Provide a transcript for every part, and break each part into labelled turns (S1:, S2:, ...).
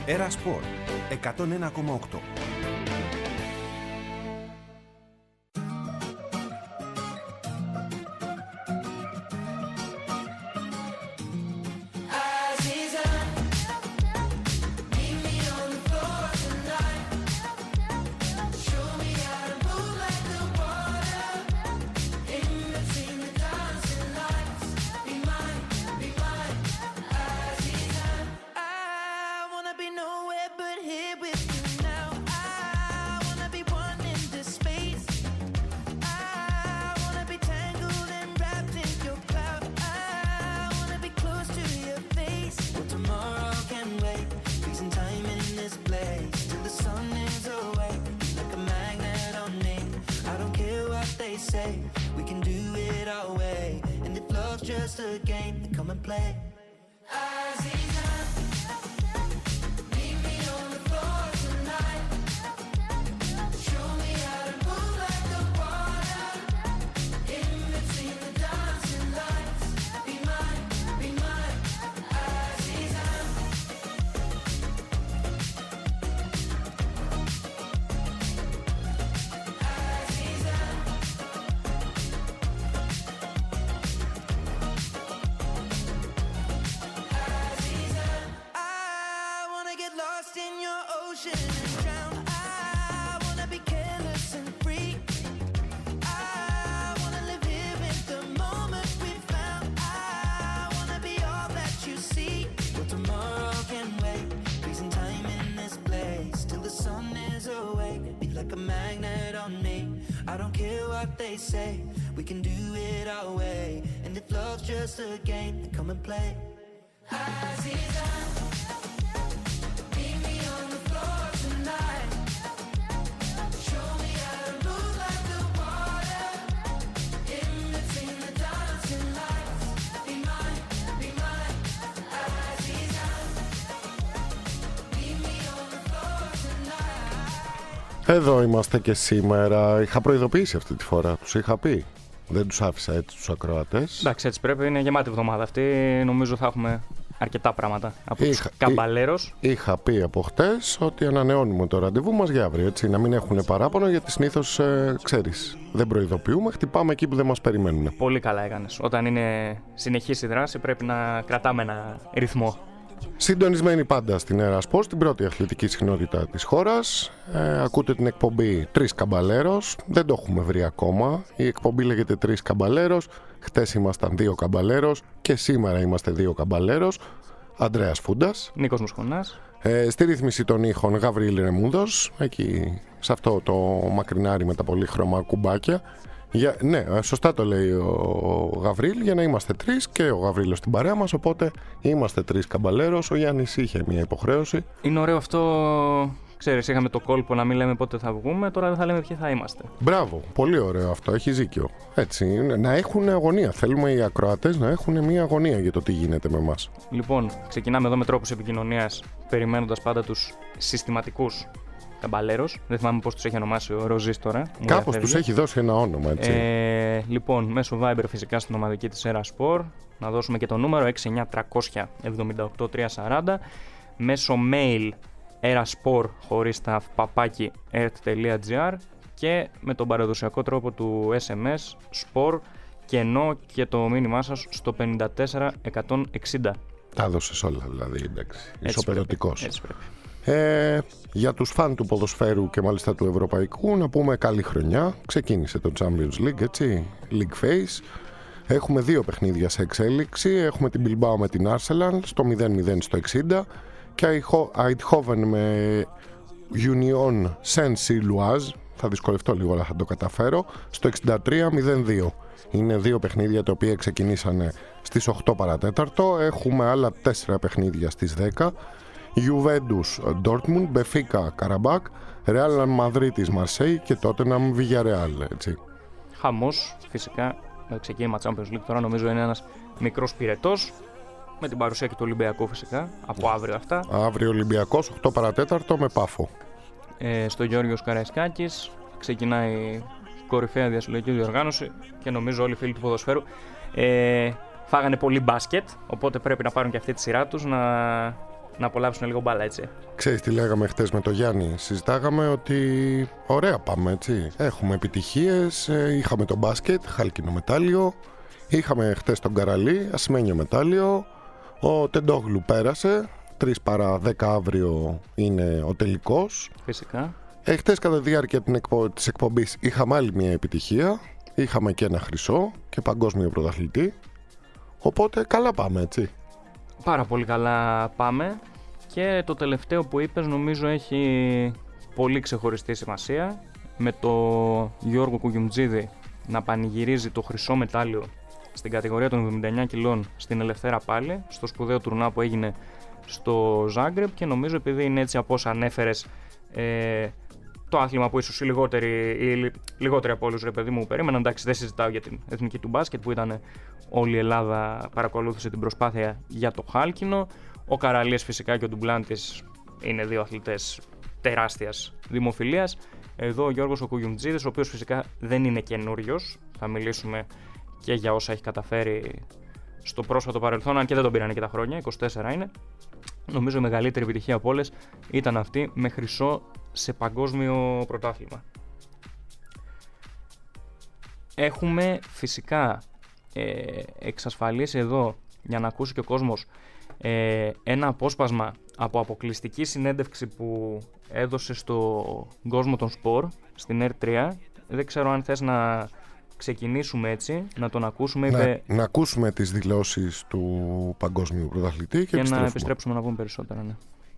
S1: Era Sport 101,8.
S2: Just a game, come and play. They say we can do it our way, and if love's just a game, then come and play. Aziza, meet me on the floor tonight. Show me how to move like the water in between the dancing lights. Be mine, Aziza. Meet me on the floor tonight.
S3: Εδώ είμαστε και σήμερα. Είχα προειδοποιήσει αυτή τη φορά, τους είχα πει. Δεν τους άφησα έτσι τους ακροατές.
S4: Εντάξει, έτσι πρέπει, είναι γεμάτη εβδομάδα αυτή. Νομίζω θα έχουμε αρκετά πράγματα από τους καμπαλέρος.
S3: Είχα πει από χτες ότι ανανεώνουμε το ραντεβού μας για αύριο, έτσι, να μην έχουν παράπονο, γιατί συνήθως, ξέρεις, δεν προειδοποιούμε, χτυπάμε εκεί που δεν μας περιμένουν.
S4: Πολύ καλά έκανες. Όταν είναι συνεχής η δράση πρέπει να κρατάμε ένα ρυθμό.
S3: Συντονισμένοι πάντα στην Era Sport, την πρώτη αθλητική συχνότητα της χώρας. Ακούτε την εκπομπή 3 Καμπαλέρος. Δεν το έχουμε βρει ακόμα. Η εκπομπή λέγεται 3 Καμπαλέρος. Χτες ήμασταν 2 Καμπαλέρος και σήμερα είμαστε 2 Καμπαλέρος. Αντρέας Φούντας.
S4: Νίκος Μουσχονάς.
S3: Στη ρύθμιση των ήχων Γαβρίλ Ρεμούδος. Εκεί σε αυτό το μακρινάρι με τα πολύχρωμα κουμπάκια. Ναι, σωστά το λέει ο Γαβρίλ, για να είμαστε 3 και ο Γαβρίλος στην παρέα μας, οπότε είμαστε 3 Καμπαλέρος. Ο Γιάννης είχε μια υποχρέωση.
S4: Είναι ωραίο αυτό, ξέρεις, είχαμε το κόλπο να μην λέμε πότε θα βγούμε, τώρα δεν θα λέμε ποιοι θα είμαστε.
S3: Μπράβο, πολύ ωραίο αυτό, έχει δίκιο. Έτσι, να έχουν αγωνία, θέλουμε οι ακροατές να έχουν μια αγωνία για το τι γίνεται με εμάς.
S4: Λοιπόν, ξεκινάμε εδώ με τρόπους επικοινωνίας, περιμένοντας πάντα τους συστηματικούς Καμπαλέρος. Δεν θυμάμαι πώς τους έχει ονομάσει ο Ροζής τώρα.
S3: Κάπως τους έχει δώσει ένα όνομα, έτσι.
S4: Λοιπόν, μέσω Viber φυσικά στην ομαδική της Era Sport. Να δώσουμε και το νούμερο 69300 78340. Μέσω mail erasport χωρίς τα @ert.gr και με τον παραδοσιακό τρόπο του SMS sport κενό και το μήνυμά σας στο 54160.
S3: Τα έδωσες όλα δηλαδή, εντάξει. Ισοπεδωτικός.
S4: Έτσι πρέπει.
S3: Για τους φαν του ποδοσφαίρου και μάλιστα του ευρωπαϊκού, να πούμε καλή χρονιά. Ξεκίνησε το Champions League, έτσι, League Phase. Έχουμε 2 παιχνίδια σε εξέλιξη. Έχουμε την Bilbao με την Arsenal στο 0-0 στο 60 και Eindhoven με Union Saint-Gilloise, θα δυσκολευτώ λίγο αλλά θα το καταφέρω, στο 63-02. Είναι 2 παιχνίδια τα οποία ξεκινήσανε στις 8 παρατέταρτο. Έχουμε άλλα 4 παιχνίδια στις 10. Juventus Dortmund, Benfica Karabakh, Real Madrid Marseille και Tottenham Villarreal, έτσι.
S4: Χαμός, φυσικά, με το ξεκίνημα Champions League τώρα νομίζω είναι ένας μικρός πυρετός, με την παρουσία και του Ολυμπιακού φυσικά, από αύριο αυτά.
S3: Αύριο Ολυμπιακός, 8 παρατέταρτο με Πάφο.
S4: Στο Γιώργος Καραϊσκάκης ξεκινάει η κορυφαία διασυλλογική διοργάνωση και νομίζω όλοι οι φίλοι του ποδοσφαίρου φάγανε πολύ μπάσκετ, οπότε πρέπει να πάρουν και αυτή τη σειρά τους να να απολαύσουν λίγο μπάλα, έτσι.
S3: Ξέρεις τι λέγαμε χτες με τον Γιάννη? Συζητάγαμε ότι ωραία πάμε, έτσι. Έχουμε επιτυχίες, είχαμε το μπάσκετ, χάλκινο μετάλλιο. Είχαμε χτες τον Καραλή, ασημένιο μετάλλιο. Ο Τεντόγλου πέρασε. 3 παρά 10 αύριο είναι ο τελικός.
S4: Φυσικά.
S3: Χτες κατά τη διάρκεια της εκπομπής είχαμε άλλη μια επιτυχία. Είχαμε και ένα χρυσό και παγκόσμιο πρωταθλητή. Οπότε καλά πάμε, έτσι.
S4: Πάρα πολύ καλά πάμε. Και το τελευταίο που είπες νομίζω έχει πολύ ξεχωριστή σημασία. Με το Γιώργο Κουγιουμτζίδη να πανηγυρίζει το χρυσό μετάλλιο στην κατηγορία των 79 κιλών στην Ελευθέρα πάλι, στο σπουδαίο τουρνά που έγινε στο Ζάγκρεπ, και νομίζω επειδή είναι έτσι από όσα ανέφερες, το άθλημα που ίσως οι λιγότεροι από όλους, ρε παιδί μου, περίμεναν. Εντάξει, δεν συζητάω για την εθνική του μπάσκετ που ήταν όλη η Ελλάδα παρακολούθησε την προσπάθεια για το χάλκινο. Ο Καραλής φυσικά και ο Ντουγκλάντης είναι δύο αθλητές τεράστιας δημοφιλίας. Εδώ ο Γιώργος ο Κουγιουμτζίδης, ο οποίος φυσικά δεν είναι καινούριος, θα μιλήσουμε και για όσα έχει καταφέρει στο πρόσφατο παρελθόν, αν και δεν τον πήρανε και τα χρόνια, 24 είναι. Νομίζω η μεγαλύτερη επιτυχία από όλες ήταν αυτή με χρυσό σε παγκόσμιο πρωτάθλημα. Έχουμε φυσικά εξασφαλίσει εδώ, για να ακούσει και ο κόσμος, ένα απόσπασμα από αποκλειστική συνέντευξη που έδωσε στον κόσμο των σπορ στην R3. Δεν ξέρω αν θες να ξεκινήσουμε έτσι, να τον ακούσουμε.
S3: Να ακούσουμε τις δηλώσεις του παγκόσμιου πρωταθλητή και
S4: να επιστρέψουμε να πούμε περισσότερα. Ναι.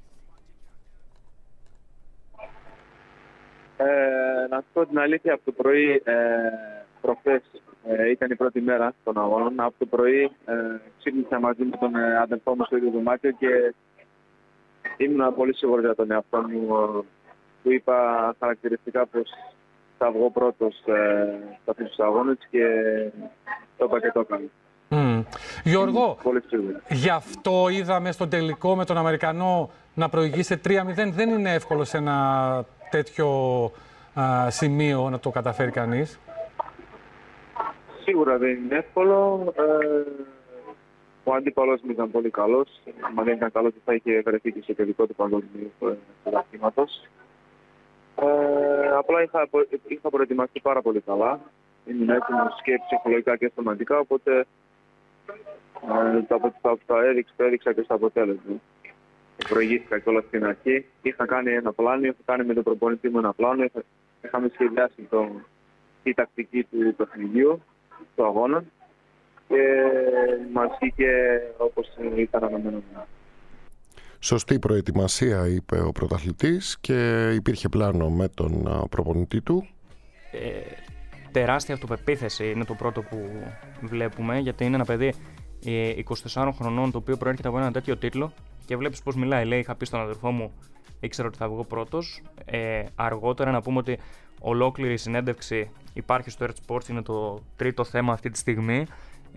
S5: Να σου πω την αλήθεια, από το πρωί, προχθές ήταν η πρώτη μέρα των αγώνων. Από το πρωί ξύπνησα μαζί με τον αδελφό μου στο ίδιο δωμάτιο και ήμουν πολύ σίγουρος για τον εαυτό μου. Του είπα χαρακτηριστικά πως θα βγω πρώτος σε αυτούς τους αγώνες και το είπα και το έκανα.
S6: Γιώργο, γι' αυτό είδαμε στο τελικό με τον Αμερικανό να προηγήσει 3-0. Δεν είναι εύκολο σε ένα τέτοιο σημείο να το καταφέρει κανείς.
S5: Σίγουρα δεν είναι εύκολο. Ο αντίπαλος μου ήταν πολύ καλός. Αν δεν ήταν καλός, θα είχε βρεθεί και στο τελικό του παγκόσμιου πρωταθλήματος. Απλά είχα προετοιμαστεί πάρα πολύ καλά. Ήμουν έτοιμος και ψυχολογικά και σωματικά, οπότε το έδειξα και στο αποτέλεσμα. Προηγήθηκα κιόλας στην αρχή. Είχα κάνει ένα πλάνο, είχα κάνει με τον προπονητή μου ένα πλάνο. Είχαμε σχεδιάσει τη τακτική του παιχνιδιού, του αγώνα, και μας βγήκε όπως ήταν αναμένοντα.
S3: Σωστή προετοιμασία, είπε ο πρωταθλητής, και υπήρχε πλάνο με τον προπονητή του.
S4: Τεράστια αυτοπεποίθηση είναι το πρώτο που βλέπουμε, γιατί είναι ένα παιδί 24 χρονών, το οποίο προέρχεται από ένα τέτοιο τίτλο και βλέπεις πώς μιλάει. Λέει, είχα πει στον αδερφό μου, ήξερα ότι θα βγω πρώτος. Αργότερα να πούμε ότι ολόκληρη η συνέντευξη υπάρχει στο Earth Sports, είναι το τρίτο θέμα αυτή τη στιγμή,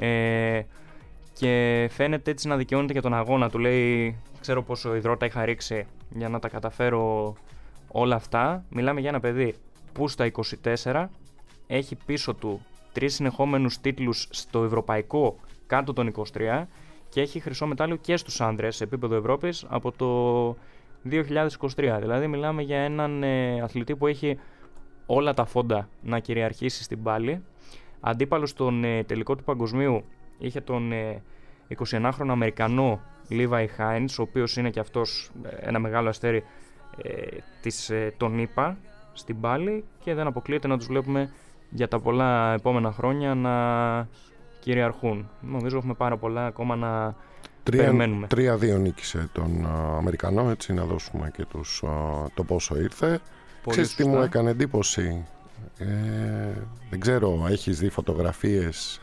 S4: και φαίνεται έτσι να δικαιώνεται για τον αγώνα. Του λέει, ξέρω πόσο υδρότα είχα ρίξει για να τα καταφέρω όλα αυτά. Μιλάμε για ένα παιδί που στα 24 έχει πίσω του 3 συνεχόμενους τίτλους στο ευρωπαϊκό κάτω των 23 και έχει χρυσό μετάλλιο και στους άντρες σε επίπεδο Ευρώπης από το 2023. Δηλαδή μιλάμε για έναν αθλητή που έχει όλα τα φόντα να κυριαρχήσει στην πάλη. Αντίπαλος στον τελικό του παγκοσμίου είχε τον 21χρονο Αμερικανό Levi Hines, ο οποίος είναι και αυτός ένα μεγάλο αστέρι των ΗΠΑ στην πάλη, και δεν αποκλείεται να τους βλέπουμε για τα πολλά επόμενα χρόνια να κυριαρχούν. Νομίζω έχουμε πάρα πολλά ακόμα να περιμένουμε.
S3: 3-2 νίκησε τον Αμερικανό, έτσι να δώσουμε και το πόσο ήρθε. Ξέρεις τι μου έκανε εντύπωση? Δεν ξέρω, έχεις δει φωτογραφίες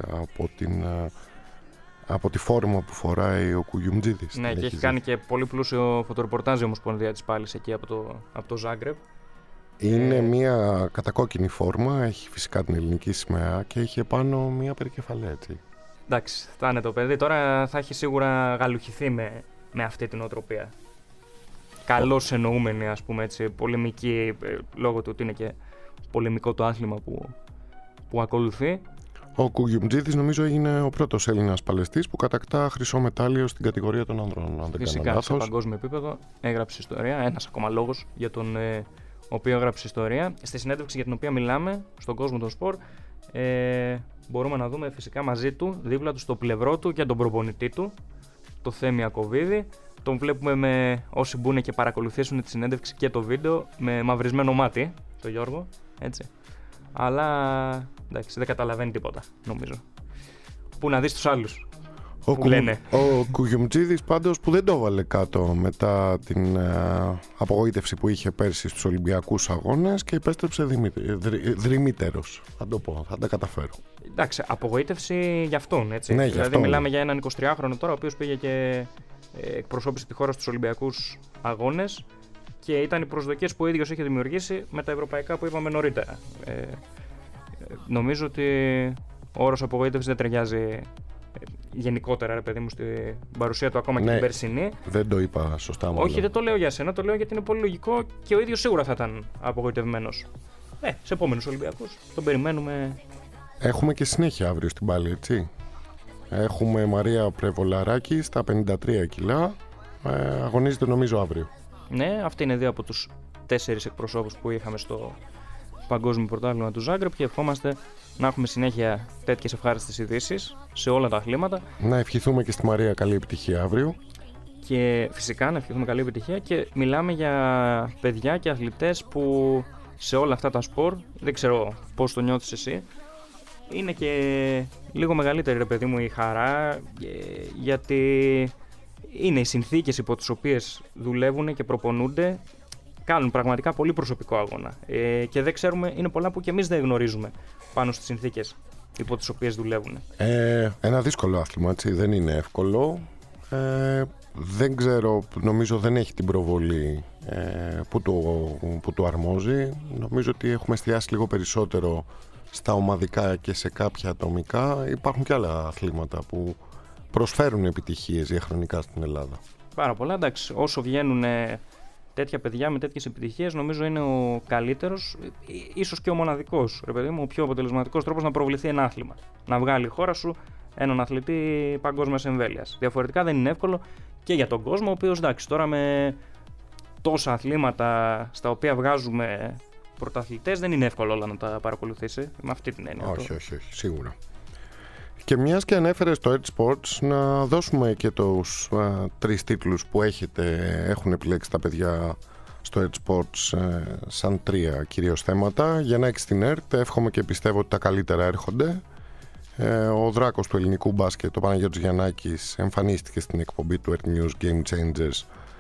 S3: από τη φόρμα που φοράει ο Κουγιουμτζίδης?
S4: Ναι, και έχει κάνει και πολύ πλούσιο φωτορεπορτάζ η Ομοσπονδία της πάλης εκεί από το Ζάγκρεπ.
S3: Είναι μια κατακόκκινη φόρμα, έχει φυσικά την ελληνική σημαία και είχε πάνω μια περικεφαλαία, έτσι.
S4: Εντάξει, θα είναι το παιδί. Τώρα θα έχει σίγουρα γαλουχηθεί με αυτή την οτροπία. Καλώς εννοούμενη, ας πούμε έτσι, πολεμική, λόγω του ότι είναι και πολεμικό το άθλημα που ακολουθεί.
S3: Ο Κουγιουμτζίδης νομίζω έγινε ο πρώτος Έλληνας παλαιστής που κατακτά χρυσό μετάλλιο στην κατηγορία των ανδρών. Αν δεν κάνω
S4: Φυσικά,
S3: λάθος.
S4: σε παγκόσμιο επίπεδο έγραψε ιστορία. Ένας ακόμα λόγος για τον οποίο έγραψε ιστορία. Στη συνέντευξη για την οποία μιλάμε, στον κόσμο των σπορ, μπορούμε να δούμε φυσικά μαζί του, δίπλα του, στο πλευρό του και τον προπονητή του, το Θέμη Ιακωβίδη. Τον βλέπουμε με όσοι μπουν και παρακολουθήσουν τη συνέντευξη και το βίντεο με μαυρισμένο μάτι, το Γιώργο, έτσι. Αλλά εντάξει, δεν καταλαβαίνει τίποτα, νομίζω. Πού να δεις τους άλλους που λένε.
S3: Ο Κουγιουμτζίδης πάντως που δεν το έβαλε κάτω μετά την απογοήτευση που είχε πέρσι στους Ολυμπιακούς Αγώνες και επέστρεψε δρυμύτερος. Θα το πω, θα τα καταφέρω.
S4: Εντάξει, απογοήτευση για αυτόν, έτσι.
S3: Ναι,
S4: δηλαδή,
S3: αυτόν.
S4: μιλάμε για έναν 23χρονο τώρα, ο οποίος πήγε και εκπροσώπησε τη χώρα στους Ολυμπιακούς Αγώνες και ήταν οι προσδοκίες που ο ίδιος είχε δημιουργήσει με τα ευρωπαϊκά που είπαμε νωρίτερα. Νομίζω ότι ο όρος απογοήτευση δεν ταιριάζει γενικότερα, ρε παιδί μου, στην παρουσία του ακόμα και την περσινή.
S3: Δεν το είπα σωστά μάλλον.
S4: Όχι, δεν το λέω για σένα, το λέω γιατί είναι πολύ λογικό και ο ίδιος σίγουρα θα ήταν απογοητευμένος. Σε επόμενους Ολυμπιακούς τον περιμένουμε.
S3: Έχουμε και συνέχεια αύριο στην πάλη, έτσι. Έχουμε Μαρία Πρεβολαράκη στα 53 κιλά. Αγωνίζεται νομίζω αύριο.
S4: Ναι, αυτοί είναι δύο από τους 4 εκπροσώπους που είχαμε στο Παγκόσμιο Πρωτάθλημα του Ζάγκρεπ και ευχόμαστε να έχουμε συνέχεια τέτοιες ευχάριστες ειδήσεις σε όλα τα αθλήματα.
S3: Να ευχηθούμε και στη Μαρία καλή επιτυχία αύριο.
S4: Και φυσικά να ευχηθούμε καλή επιτυχία και μιλάμε για παιδιά και αθλητές που σε όλα αυτά τα σπορ, δεν ξέρω πώς το νιώθεις εσύ, είναι και λίγο μεγαλύτερη, ρε παιδί μου, η χαρά, γιατί είναι οι συνθήκες υπό τις οποίες δουλεύουν και προπονούνται, κάνουν πραγματικά πολύ προσωπικό αγώνα και δεν ξέρουμε, είναι πολλά που και εμείς δεν γνωρίζουμε πάνω στις συνθήκες υπό τις οποίες δουλεύουν.
S3: Ένα δύσκολο άθλημα, έτσι, δεν είναι εύκολο. Δεν ξέρω, νομίζω δεν έχει την προβολή που του αρμόζει. Νομίζω ότι έχουμε εστιάσει λίγο περισσότερο στα ομαδικά και σε κάποια ατομικά. Υπάρχουν και άλλα αθλήματα που προσφέρουν επιτυχίες διαχρονικά στην Ελλάδα.
S4: Πάρα πολλά, εντάξει. Όσο βγαίνουν τέτοια παιδιά με τέτοιες επιτυχίες, νομίζω είναι ο καλύτερος, ίσως και ο μοναδικός, ρε παιδί μου, ο πιο αποτελεσματικός τρόπος να προβληθεί ένα άθλημα. Να βγάλει η χώρα σου έναν αθλητή παγκόσμιας εμβέλειας. Διαφορετικά δεν είναι εύκολο και για τον κόσμο, ο οποίος, εντάξει, τώρα με τόσα αθλήματα στα οποία βγάζουμε πρωταθλητές, δεν είναι εύκολο όλα να τα παρακολουθήσει. Με αυτή την έννοια.
S3: Όχι, σίγουρα. Και μιας και ανέφερες το Edge Sports, να δώσουμε και τους 3 τίτλους που έχουν επιλέξει τα παιδιά στο Edge Sports σαν 3 κυρίως θέματα. Για να έχεις την ΕΡΤ, εύχομαι και πιστεύω ότι τα καλύτερα έρχονται. Ο δράκος του ελληνικού μπάσκετ, ο Παναγιώτης Γιαννάκης, εμφανίστηκε στην εκπομπή του Earth News Game Changers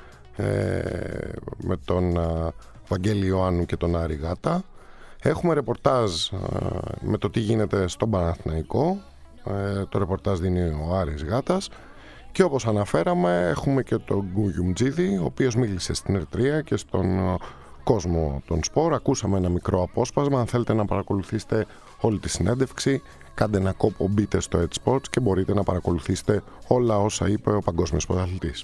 S3: με τον Βαγγέλη Ιωάννου και τον Άρη Γάτα. Έχουμε ρεπορτάζ με το τι γίνεται στον Παναθηναϊκό. Το ρεπορτάζ δίνει ο Άρης Γάτας. Και όπως αναφέραμε, έχουμε και τον Κουγιουμτζίδη, ο οποίος μίλησε στην ΕΡΤ και στον κόσμο των σπορ. Ακούσαμε ένα μικρό απόσπασμα. Αν θέλετε να παρακολουθήσετε όλη τη συνέντευξη, κάντε ένα κόπο, μπείτε στο Edge Sports και μπορείτε να παρακολουθήσετε όλα όσα είπε ο παγκόσμιος πρωταθλητής.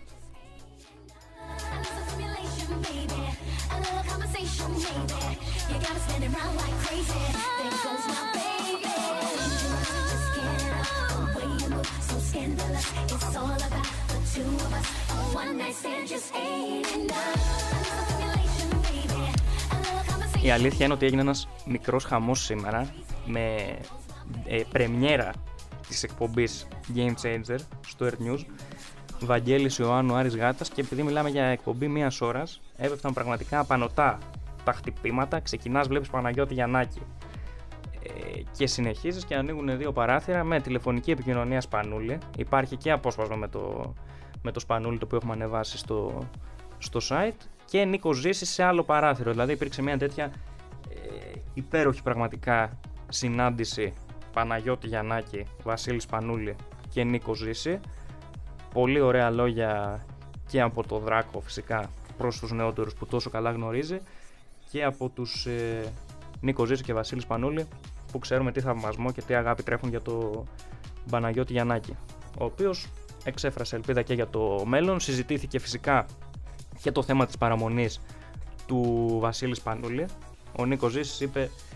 S4: Η αλήθεια είναι ότι έγινε ένας μικρός χαμός σήμερα με πρεμιέρα της εκπομπής Game Changer στο Earth News. Βαγγέλης Ιωάννου, Άρης Γάτας, και επειδή μιλάμε για εκπομπή μιας ώρας, έπεφταν πραγματικά απανωτά τα χτυπήματα. Ξεκινάς, βλέπεις Παναγιώτη Γιαννάκη και συνεχίζεις και ανοίγουν 2 παράθυρα με τηλεφωνική επικοινωνία Σπανούλη. Υπάρχει και απόσπασμα με το Σπανούλη, το οποίο έχουμε ανεβάσει στο site, και Νίκο Ζήση σε άλλο παράθυρο. Δηλαδή υπήρξε μια τέτοια υπέροχη πραγματικά συνάντηση Παναγιώτη Γιαννάκη, Βασίλη Σπανούλη και Νίκο Ζήση. Πολύ ωραία λόγια και από το Δράκο φυσικά προς τους νεότερους που τόσο καλά γνωρίζει, και από τους Νίκο Ζήση και Βασίλη Σπανούλη που ξέρουμε τι θαυμασμό και τι αγάπη τρέφουν για το Παναγιώτη Γιαννάκη, ο οποίος εξέφρασε ελπίδα και για το μέλλον. Συζητήθηκε φυσικά και το θέμα της παραμονής του Βασίλη Σπανούλη. Ο Νίκος Ζήσης είπε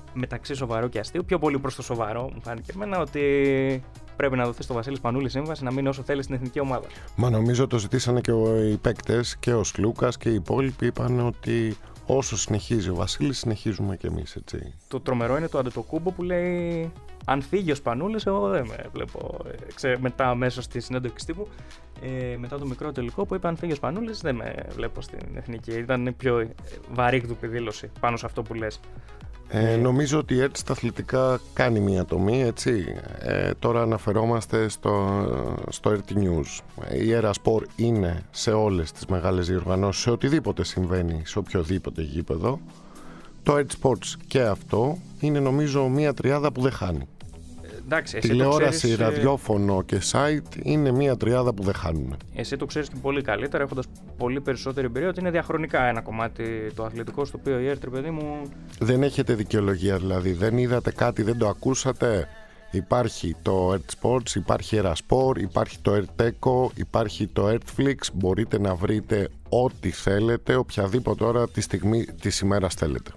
S4: μεταξύ σοβαρού και αστείου. Πιο πολύ προς το σοβαρό μου φάνηκε εμένα ότι πρέπει να δοθεί στο Βασίλης Πανούλη σύμβαση να μείνει όσο θέλει στην εθνική ομάδα.
S3: Μα νομίζω το ζητήσανε και οι παίκτες και ο Σλούκας και οι υπόλοιποι είπαν ότι όσο συνεχίζει ο Βασίλης, συνεχίζουμε κι εμείς, έτσι.
S4: Το τρομερό είναι το Αντετοκούμπο που λέει: αν φύγει ο Σπανούλης, εγώ δεν με βλέπω. Μετά, αμέσως στη συνέντευξη τύπου, μετά το μικρό τελικό που είπε: αν φύγει ο Σπανούλης, δεν με βλέπω στην εθνική. Ήταν πιο βαρύγδουπη δήλωση πάνω σε αυτό που λες.
S3: Νομίζω ότι έτσι τα αθλητικά κάνει μία τομή, έτσι. Τώρα αναφερόμαστε στο RT News. Η Erasport είναι σε όλες τις μεγάλες διοργανώσεις, σε οτιδήποτε συμβαίνει, σε οποιοδήποτε γήπεδο. Το RT Sports και αυτό είναι νομίζω μία τριάδα που δεν χάνει.
S4: Εντάξει,
S3: τηλεόραση, ραδιόφωνο και site είναι μία τριάδα που δεν χάνουν.
S4: Εσύ το ξέρεις και πολύ καλύτερα, έχοντας πολύ περισσότερη εμπειρία, ότι είναι διαχρονικά ένα κομμάτι το αθλητικό, στο οποίο η ΕΡΤ, παιδί μου.
S3: Δεν έχετε δικαιολογία δηλαδή. Δεν είδατε κάτι, δεν το ακούσατε. Υπάρχει το RT Sports, υπάρχει Erasport, υπάρχει το RT Eco, υπάρχει το RTflix. Μπορείτε να βρείτε ό,τι θέλετε, οποιαδήποτε ώρα τη στιγμή της ημέρας θέλετε.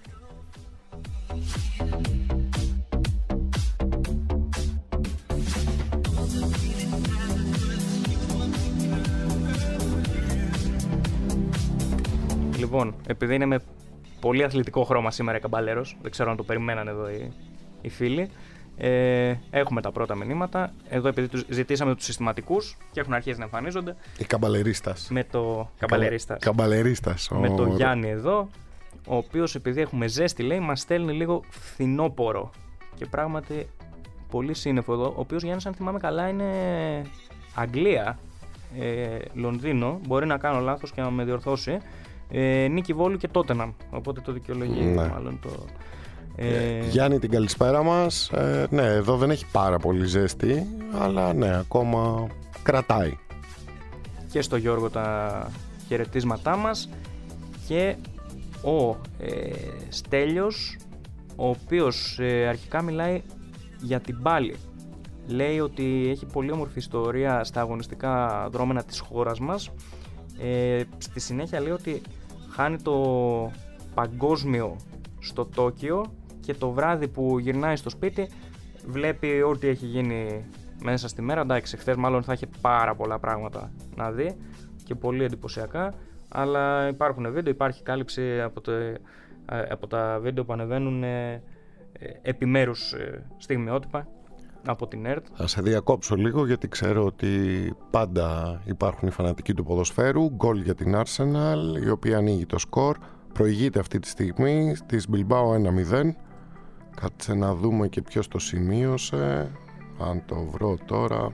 S4: Λοιπόν, επειδή είναι με πολύ αθλητικό χρώμα σήμερα η Καμπαλέρος, δεν ξέρω αν το περιμέναν εδώ οι φίλοι, έχουμε τα πρώτα μηνύματα. Εδώ, επειδή τους ζητήσαμε τους συστηματικούς και έχουν αρχίσει να εμφανίζονται.
S3: Η Καμπαλερίστας.
S4: Με το
S3: Καμπαλερίστας.
S4: Με το Γιάννη εδώ, ο οποίος, επειδή έχουμε ζέστη, λέει, μας στέλνει λίγο φθινόπορο. Και πράγματι πολύ σύννεφο εδώ. Ο οποίος Γιάννης, αν θυμάμαι καλά, είναι Αγγλία, Λονδίνο. Μπορεί να κάνω λάθος και να με διορθώσει. Νίκη Βόλου και Τότεναμ. Οπότε το δικαιολογεί,
S3: ναι.
S4: Μάλλον το.
S3: Γιάννη, την καλησπέρα μας. Ναι, εδώ δεν έχει πάρα πολύ ζέστη, αλλά ναι, ακόμα κρατάει.
S4: Και στο Γιώργο τα χαιρετίσματά μας. Και ο Στέλιος, ο οποίος αρχικά μιλάει για την πάλη. Λέει ότι έχει πολύ όμορφη ιστορία στα αγωνιστικά δρόμενα της χώρας μας. Στη συνέχεια λέει ότι χάνει το παγκόσμιο στο Τόκιο και το βράδυ που γυρνάει στο σπίτι βλέπει ό,τι έχει γίνει μέσα στη μέρα. Εντάξει, χθες μάλλον θα είχε πάρα πολλά πράγματα να δει και πολύ εντυπωσιακά, αλλά υπάρχουν βίντεο, υπάρχει κάλυψη από τα βίντεο που ανεβαίνουν επιμέρους στιγμιότυπα από την ΕΡΤ.
S3: Θα σε διακόψω λίγο, γιατί ξέρω ότι πάντα υπάρχουν οι φανατικοί του ποδοσφαίρου. Γκολ για την Arsenal, η οποία ανοίγει το σκορ. Προηγείται αυτή τη στιγμή της Bilbao 1-0. Κάτσε να δούμε και ποιος το σημείωσε. Αν το βρω τώρα.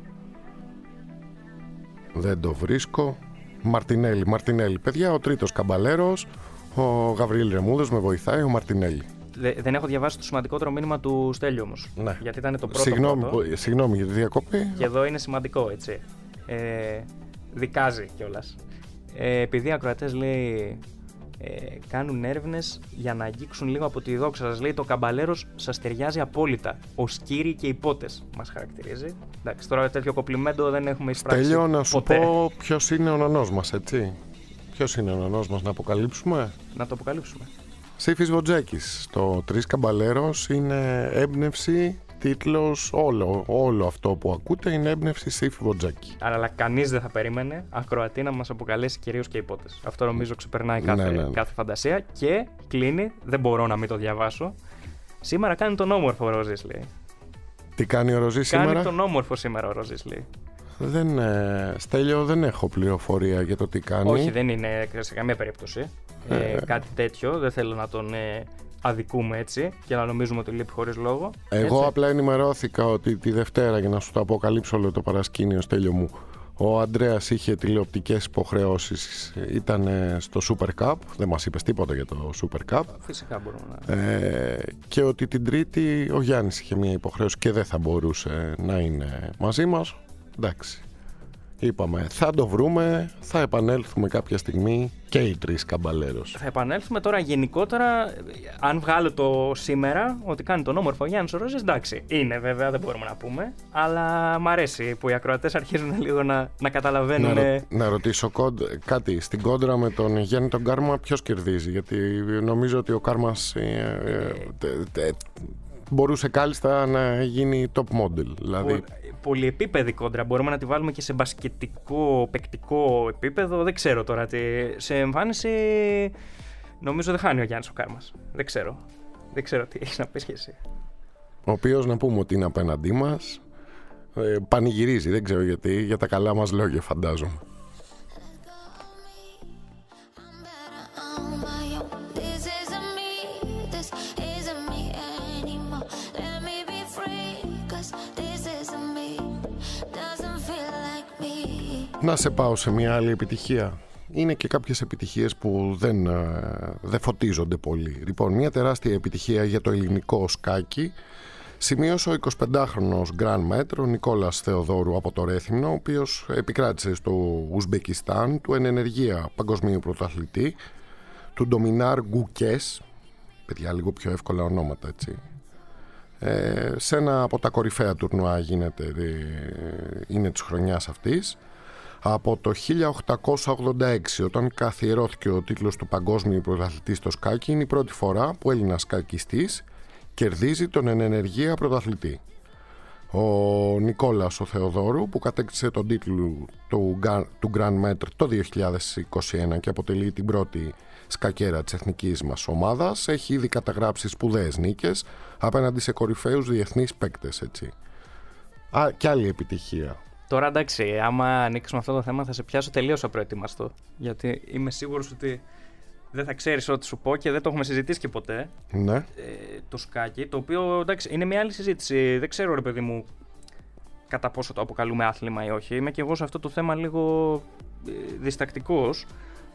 S3: Δεν το βρίσκω. Μαρτινέλη. Παιδιά, ο τρίτος καμπαλέρος. Ο Γαβριήλ Ρεμούδος με βοηθάει, ο Μαρτινέλη.
S4: Δεν έχω διαβάσει το σημαντικότερο μήνυμα του Στέλιου όμως.
S3: Ναι.
S4: Γιατί ήταν το πρώτο.
S3: Συγγνώμη για τη διακοπή.
S4: Και εδώ είναι σημαντικό, έτσι. Δικάζει κιόλας. Επειδή οι ακροατές, λέει, κάνουν έρευνες για να αγγίξουν λίγο από τη δόξα σας, λέει, το Καμπαλέρος σας ταιριάζει απόλυτα. Ως κύριοι και υπότες μας χαρακτηρίζει. Εντάξει, τώρα τέτοιο κοπλιμέντο δεν έχουμε εισπράξει.
S3: Στέλιο, να σου
S4: ποτέ.
S3: πω ποιος είναι ο νονός μας, έτσι. Ποιος είναι ο νονός μας, να αποκαλύψουμε.
S4: Να το αποκαλύψουμε.
S3: Σύφης Βοτζέκης. Το Τρεις Καμπαλέρος είναι έμπνευση, τίτλος, όλο αυτό που ακούτε είναι έμπνευση Σύφη Βοτζέκη.
S4: Αλλά κανείς δεν θα περίμενε ακροατή να μας αποκαλέσει κυρίως και υπότες. Αυτό νομίζω ξεπερνάει κάθε φαντασία. Και κλείνει, δεν μπορώ να μην το διαβάσω. Σήμερα κάνει τον όμορφο ο Ροζής, λέει.
S3: Τι κάνει ο Ροζής σήμερα?
S4: Κάνει τον όμορφο σήμερα ο Ροζής, λέει.
S3: Στέλιο, δεν έχω πληροφορία για το τι κάνει.
S4: Όχι, δεν είναι σε καμία περίπτωση κάτι τέτοιο. Δεν θέλω να τον αδικούμε έτσι και να νομίζουμε ότι λείπει χωρίς λόγο.
S3: Εγώ
S4: έτσι.
S3: Απλά ενημερώθηκα ότι τη Δευτέρα, για να σου το αποκαλύψω όλο το παρασκήνιο, Στέλιο μου, ο Αντρέας είχε τηλεοπτικές υποχρεώσεις, ήταν στο Super Cup, δεν μας είπες τίποτα για το Super Cup.
S4: Φυσικά μπορούμε να...
S3: Και ότι την Τρίτη ο Γιάννης είχε μια υποχρέωση και δεν θα μπορούσε να είναι μαζί μας. Εντάξει. Είπαμε, θα το βρούμε, θα επανέλθουμε κάποια στιγμή και οι τρεις καμπαλέρος.
S4: Θα επανέλθουμε τώρα γενικότερα, αν βγάλω το σήμερα, ότι κάνει τον όμορφο Γιάννης ο Ρόζες, εντάξει, είναι βέβαια, δεν μπορούμε να πούμε, αλλά μ' αρέσει που οι ακροατές αρχίζουν λίγο να καταλαβαίνουν.
S3: Να ρωτήσω κάτι, στην κόντρα με τον Γιάννη τον Κάρμα ποιος κερδίζει, γιατί νομίζω ότι ο Κάρμας μπορούσε κάλλιστα να γίνει top model, δηλαδή...
S4: Πολυεπίπεδη κόντρα. Μπορούμε να τη βάλουμε και σε μπασκετικό, παικτικό επίπεδο. Δεν ξέρω τώρα τι. Σε εμφάνιση νομίζω δεν χάνει ο Γιάννης ο Κάρμας. Δεν ξέρω. Δεν ξέρω τι έχεις να πεις και εσύ.
S3: Ο οποίος να πούμε ότι είναι απέναντί μας. Πανηγυρίζει, δεν ξέρω γιατί. Για τα καλά μας λόγια φαντάζομαι. Να σε πάω σε μια άλλη επιτυχία. Είναι και κάποιες επιτυχίες που δεν φωτίζονται πολύ. Λοιπόν, μια τεράστια επιτυχία για το ελληνικό σκάκι σημείωσε ο 25χρονος Grand Maître, ο Νικόλας Θεοδόρου από το Ρέθυμνο, ο οποίος επικράτησε στο Ουσμπεκιστάν του εν ενεργεία παγκοσμίου πρωταθλητή, του Ντομινάρ Γκουκές, παιδιά λίγο πιο εύκολα ονόματα έτσι, σε ένα από τα κορυφαία τουρνουά είναι της χρονιάς αυτής. Από το 1886, όταν καθιερώθηκε ο τίτλος του παγκόσμιου πρωταθλητή στο σκάκι, είναι η πρώτη φορά που Έλληνας σκακιστής κερδίζει τον εν ενεργεία πρωταθλητή. Ο Νικόλας ο Θεοδόρου, που κατέκτησε τον τίτλο του Grand Maître το 2021 και αποτελεί την πρώτη σκακέρα της εθνικής μας ομάδας, έχει ήδη καταγράψει σπουδαίες νίκες απέναντι σε κορυφαίους διεθνείς παίκτες, έτσι. Και άλλη επιτυχία.
S4: Τώρα εντάξει, άμα ανοίξουμε αυτό το θέμα θα σε πιάσω τελείως απροετοίμαστο. Γιατί είμαι σίγουρος ότι δεν θα ξέρεις ό,τι σου πω και δεν το έχουμε συζητήσει και ποτέ.
S3: Ναι.
S4: Το σκάκι, το οποίο εντάξει είναι μια άλλη συζήτηση. Δεν ξέρω ρε παιδί μου κατά πόσο το αποκαλούμε άθλημα ή όχι. Είμαι και εγώ σε αυτό το θέμα λίγο διστακτικός.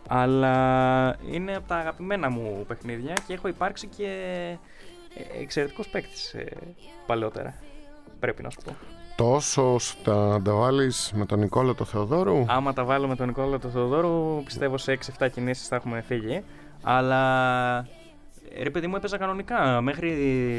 S4: Αλλά είναι από τα αγαπημένα μου παιχνίδια και έχω υπάρξει και εξαιρετικός παίκτης παλαιότερα. Πρέπει να σου πω.
S3: Τόσο να τα βάλεις με τον Νικόλα το Θεοδόρου.
S4: Άμα τα βάλω με τον Νικόλα το Θεοδόρου, πιστεύω σε 6-7 κινήσεις θα έχουμε φύγει. Αλλά ρε παιδί μου, έπαιζα κανονικά. Μέχρι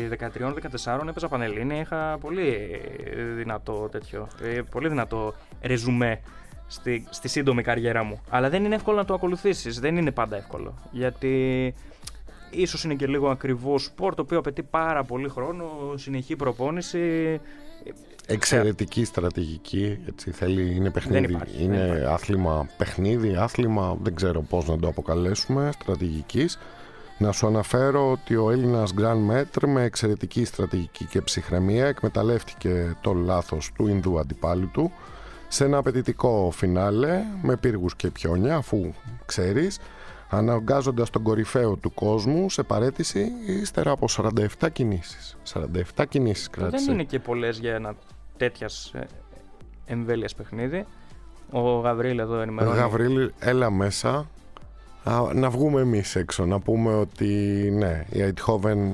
S4: 13-14 έπαιζα πανελλήνια. Είχα πολύ δυνατό πολύ δυνατό ρεζουμέ στη σύντομη καριέρα μου. Αλλά δεν είναι εύκολο να το ακολουθήσεις. Δεν είναι πάντα εύκολο. Γιατί ίσως είναι και λίγο ακριβό σπορ, το οποίο απαιτεί πάρα πολύ χρόνο, συνεχή προπόνηση.
S3: Εξαιρετική στρατηγική, έτσι θέλει, είναι παιχνίδι, είναι άθλημα παιχνίδι, άθλημα, δεν ξέρω πώς να το αποκαλέσουμε, στρατηγικής. Να σου αναφέρω ότι ο Έλληνας Grand Maître με εξαιρετική στρατηγική και ψυχραιμία εκμεταλλεύτηκε το λάθος του Ινδού αντιπάλου του σε ένα απαιτητικό φινάλε με πύργους και πιόνια, αφού ξέρεις, αναγκάζοντας τον κορυφαίο του κόσμου σε παραίτηση ύστερα από 47 κινήσεις. 47 κινήσεις κράτησε.
S4: Δεν είναι και πολλές για ένα τέτοιας εμβέλειας παιχνίδι. Ο Γαβρίλ εδώ ενημερώνει.
S3: Γαβρίλ, έλα μέσα. Να βγούμε εμείς έξω, να πούμε ότι ναι, η Αιτχόβεν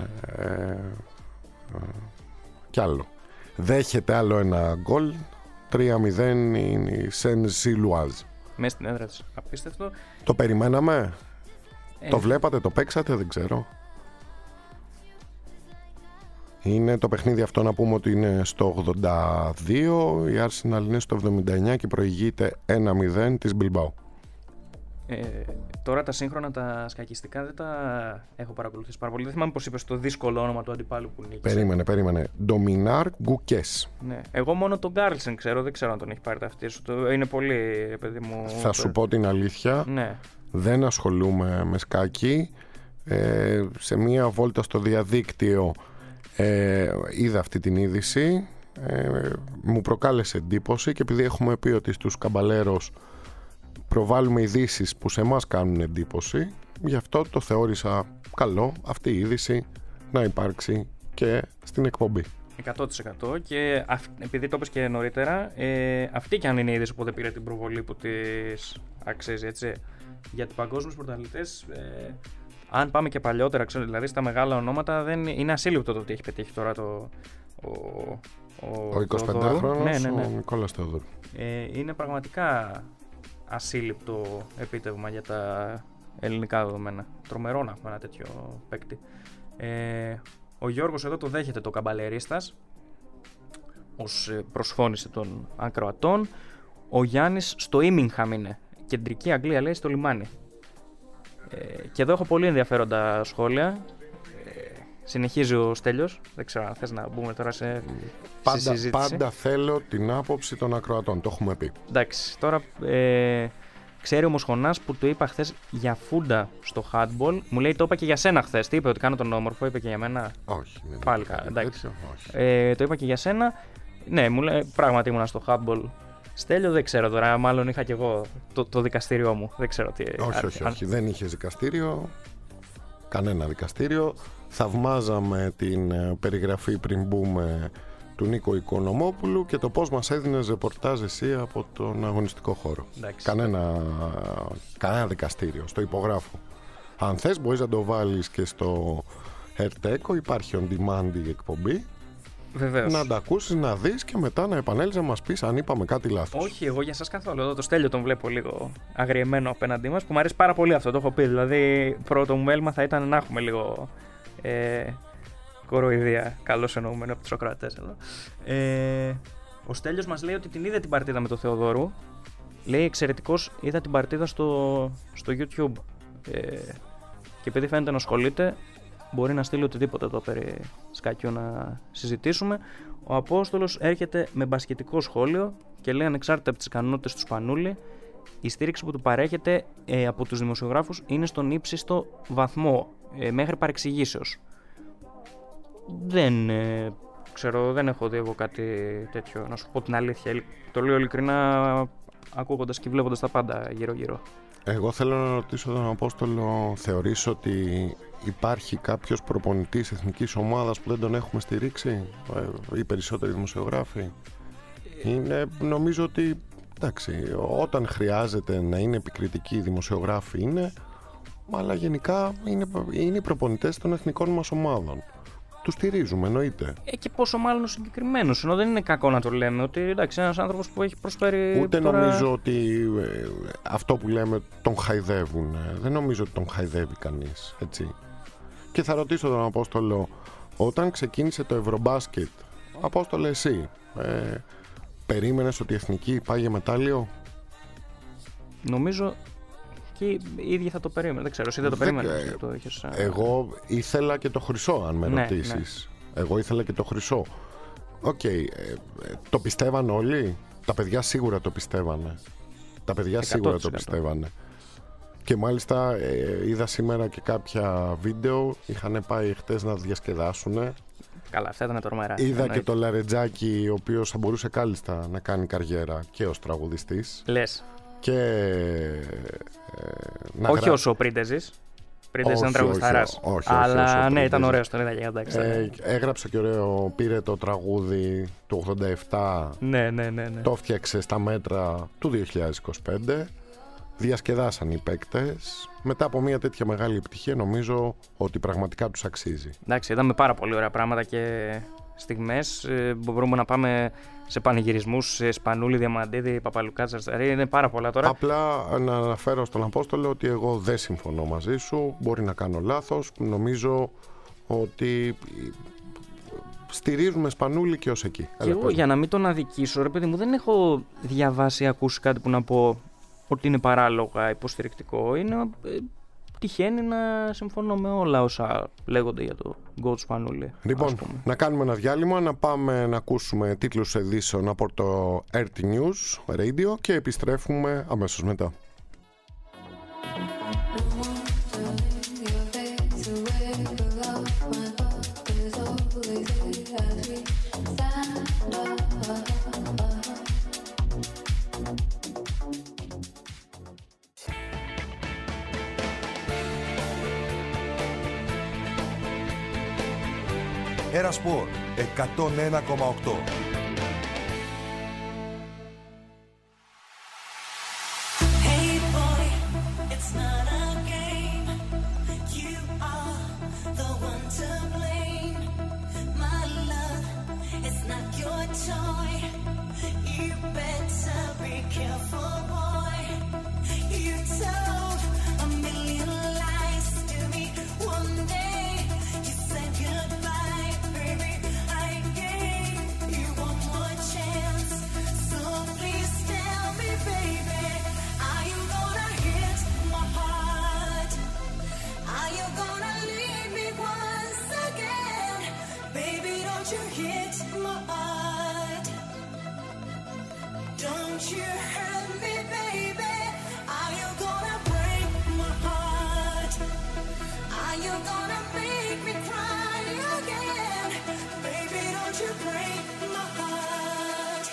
S3: κι άλλο. Δέχεται άλλο ένα γκολ. 3-0 είναι η Σεν Ζιλουάζ.
S4: Μέσα στην έδρα της. Απίστευτο.
S3: Το περιμέναμε. Το βλέπατε, το παίξατε, δεν ξέρω. Είναι το παιχνίδι αυτό, να πούμε ότι είναι στο 82, η Arsenal είναι στο 79 και προηγείται 1-0 της Bilbao.
S4: Τώρα τα σύγχρονα, τα σκακιστικά δεν τα έχω παρακολουθήσει πάρα πολύ. Δεν θυμάμαι πώς είπες το δύσκολο όνομα του αντιπάλου που νίκησε.
S3: Περίμενε. Ντομινάρ Γκουκές.
S4: Ναι. Εγώ μόνο τον Κάρλσεν ξέρω, δεν ξέρω αν τον έχει πάρει ταυτή σου. Είναι πολύ, παιδί μου.
S3: Θα σου πω την αλήθεια.
S4: Ναι.
S3: Δεν ασχολούμαι με σκάκι. Σε μία βόλτα στο διαδίκτυο είδα αυτή την είδηση. Μου προκάλεσε εντύπωση και επειδή έχουμε πει ότι στους καμπαλέρος προβάλλουμε ειδήσεις που σε εμάς κάνουν εντύπωση, γι' αυτό το θεώρησα καλό αυτή η είδηση να υπάρξει και στην εκπομπή.
S4: 100% και επειδή το είπες και νωρίτερα, αυτή κι αν είναι η είδηση που δεν πήρε την προβολή που της αξίζει, έτσι. Για τους παγκόσμιους πρωταθλητές, αν πάμε και παλιότερα, ξέρω, δηλαδή στα μεγάλα ονόματα, δεν είναι ασύλληπτο το ότι έχει πετύχει τώρα
S3: Ο 25χρονος, ο Νικόλας Θεοδόρου.
S4: Είναι πραγματικά ασύλληπτο επίτευγμα για τα ελληνικά δεδομένα. Τρομερό να έχουμε ένα τέτοιο παίκτη. Ο Γιώργος εδώ το δέχεται το Καμπαλερίστας ως προσφώνηση των ακροατών. Ο Γιάννης στο Ίμιγχαμ είναι. Κεντρική Αγγλία, λέει, στο λιμάνι. Και εδώ έχω πολύ ενδιαφέροντα σχόλια. Συνεχίζει ο Στέλιος. Δεν ξέρω αν θες να μπούμε τώρα σε συζήτηση.
S3: Πάντα θέλω την άποψη των ακροατών. Το έχουμε πει.
S4: Εντάξει. Τώρα ξέρει ο Μοσχονάς που το είπα χθες για Φούντα στο handball. Μου λέει το είπα και για σένα χθες. Τι είπε, ότι κάνω τον όμορφο, είπε και για μένα.
S3: Όχι.
S4: Πάλι καλά. Εντάξει. Το είπα και για σένα. Ναι, μου λέει πράγματι ήμουνα στο handball. Στέλιο, δεν ξέρω τώρα. Μάλλον είχα και εγώ το δικαστήριό μου. Δεν ξέρω τι.
S3: Όχι. Δεν είχε δικαστήριο. Κανένα δικαστήριο. Θαυμάζαμε την περιγραφή πριν μπούμε του Νίκο Οικονομόπουλου και το πώς μας έδινες ρεπορτάζ εσύ από τον αγωνιστικό χώρο. Κανένα δικαστήριο. Στο υπογράφω. Αν θες μπορείς να το βάλεις και στο Ερτέκο. Υπάρχει on demand η εκπομπή.
S4: Βεβαίως.
S3: Να τα ακούσεις, να δεις και μετά να επανέλθεις να μας πεις αν είπαμε κάτι λάθος.
S4: Όχι, εγώ για σας καθόλου. Εδώ το Στέλιο τον βλέπω λίγο αγριεμένο απέναντί μας, που μου αρέσει πάρα πολύ αυτό. Το έχω πει. Δηλαδή, πρώτο μου μέλημα θα ήταν να έχουμε λίγο κοροϊδία. Καλώς εννοούμενο από τους ακροατές εδώ. Ο Στέλιος μας λέει ότι την είδε την παρτίδα με τον Θεοδόρου. Λέει εξαιρετικός, είδα την παρτίδα στο YouTube. Και επειδή φαίνεται να ασχολείται, μπορεί να στείλει οτιδήποτε εδώ περί σκακιού να συζητήσουμε. Ο Απόστολος έρχεται με μπασκετικό σχόλιο και λέει, ανεξάρτητα από τις ικανότητες του Σπανούλη, η στήριξη που του παρέχεται από τους δημοσιογράφους είναι στον ύψιστο βαθμό, μέχρι παρεξηγήσεως. Δεν ξέρω, δεν έχω δει εγώ κάτι τέτοιο, να σου πω την αλήθεια. Το λέω ειλικρινά, ακούγοντας και βλέποντας τα πάντα γύρω-γύρω.
S3: Εγώ θέλω να ρωτήσω τον Απόστολο, θεωρείς ότι υπάρχει κάποιος προπονητής εθνικής ομάδας που δεν τον έχουμε στηρίξει, οι περισσότεροι δημοσιογράφοι? Νομίζω ότι, εντάξει, όταν χρειάζεται να είναι επικριτικοί οι δημοσιογράφοι είναι, αλλά γενικά είναι οι προπονητές των εθνικών μας ομάδων. Του στηρίζουμε, εννοείται.
S4: Και πόσο μάλλον συγκεκριμένος, ενώ δεν είναι κακό να το λέμε, ότι εντάξει, ένας άνθρωπος που έχει προσφέρει.
S3: Ούτε
S4: τώρα...
S3: νομίζω ότι αυτό που λέμε τον χαϊδεύουν. Δεν νομίζω ότι τον χαϊδεύει κανείς, έτσι. Και θα ρωτήσω τον Απόστολο, όταν ξεκίνησε το Ευρωμπάσκετ, Απόστολε εσύ, περίμενες ότι η Εθνική πάει για μετάλλιο?
S4: Νομίζω και οι ίδιοι θα το περίμενε. Δεν ξέρω, εσύ δεν το περίμενες.
S3: Εγώ ήθελα και το χρυσό, αν με ρωτήσεις. Ναι. Εγώ ήθελα και το χρυσό. Οκ, το πιστεύαν όλοι. Τα παιδιά σίγουρα το πιστεύανε. Τα παιδιά 100%. Σίγουρα το πιστεύανε. Και μάλιστα είδα σήμερα και κάποια βίντεο. Είχαν πάει χτες να διασκεδάσουν.
S4: Καλά, αυτά ήταν τρομερά.
S3: Είδα και το Λαρετζάκη, ο οποίος θα μπορούσε κάλλιστα να κάνει καριέρα και ως τραγουδιστής.
S4: Λες.
S3: Και
S4: όχι όσο ο Πρίντεζης. Πρίντεζης ήταν τραγουδισταράς. Αλλά ναι, ήταν ωραίος τον είδα και εντάξει.
S3: Έγραψε και ωραίο, πήρε το τραγούδι του 87.
S4: Ναι.
S3: Το έφτιαξε στα μέτρα του 2025. Διασκεδάσαν οι παίκτες. Μετά από μια τέτοια μεγάλη επιτυχία, νομίζω ότι πραγματικά τους αξίζει.
S4: Εντάξει, είδαμε πάρα πολύ ωραία πράγματα και στιγμές. Μπορούμε να πάμε σε πανηγυρισμούς, σε Σπανούλη, Διαμαντίδη, Παπαλουκάτσα, Ζαρή. Είναι πάρα πολλά τώρα.
S3: Απλά να αναφέρω στον Απόστολο ότι εγώ δεν συμφωνώ μαζί σου. Μπορεί να κάνω λάθος. Νομίζω ότι στηρίζουμε Σπανούλη και ως εκεί.
S4: Και εγώ, για να μην τον αδικήσω, ρε παιδί μου, δεν έχω διαβάσει ή ακούσει κάτι που να πω ότι είναι παράλογα υποστηρικτικό. Είναι τυχαίνει να συμφωνώ με όλα όσα λέγονται για το Γκο Σπανούλη.
S3: Λοιπόν, να κάνουμε ένα διάλειμμα, να πάμε να ακούσουμε τίτλους ειδήσεων από το RT News Radio και επιστρέφουμε αμέσως μετά.
S1: Era Sport 101,8.
S2: Your you gonna make me cry again? Baby, don't you break my heart.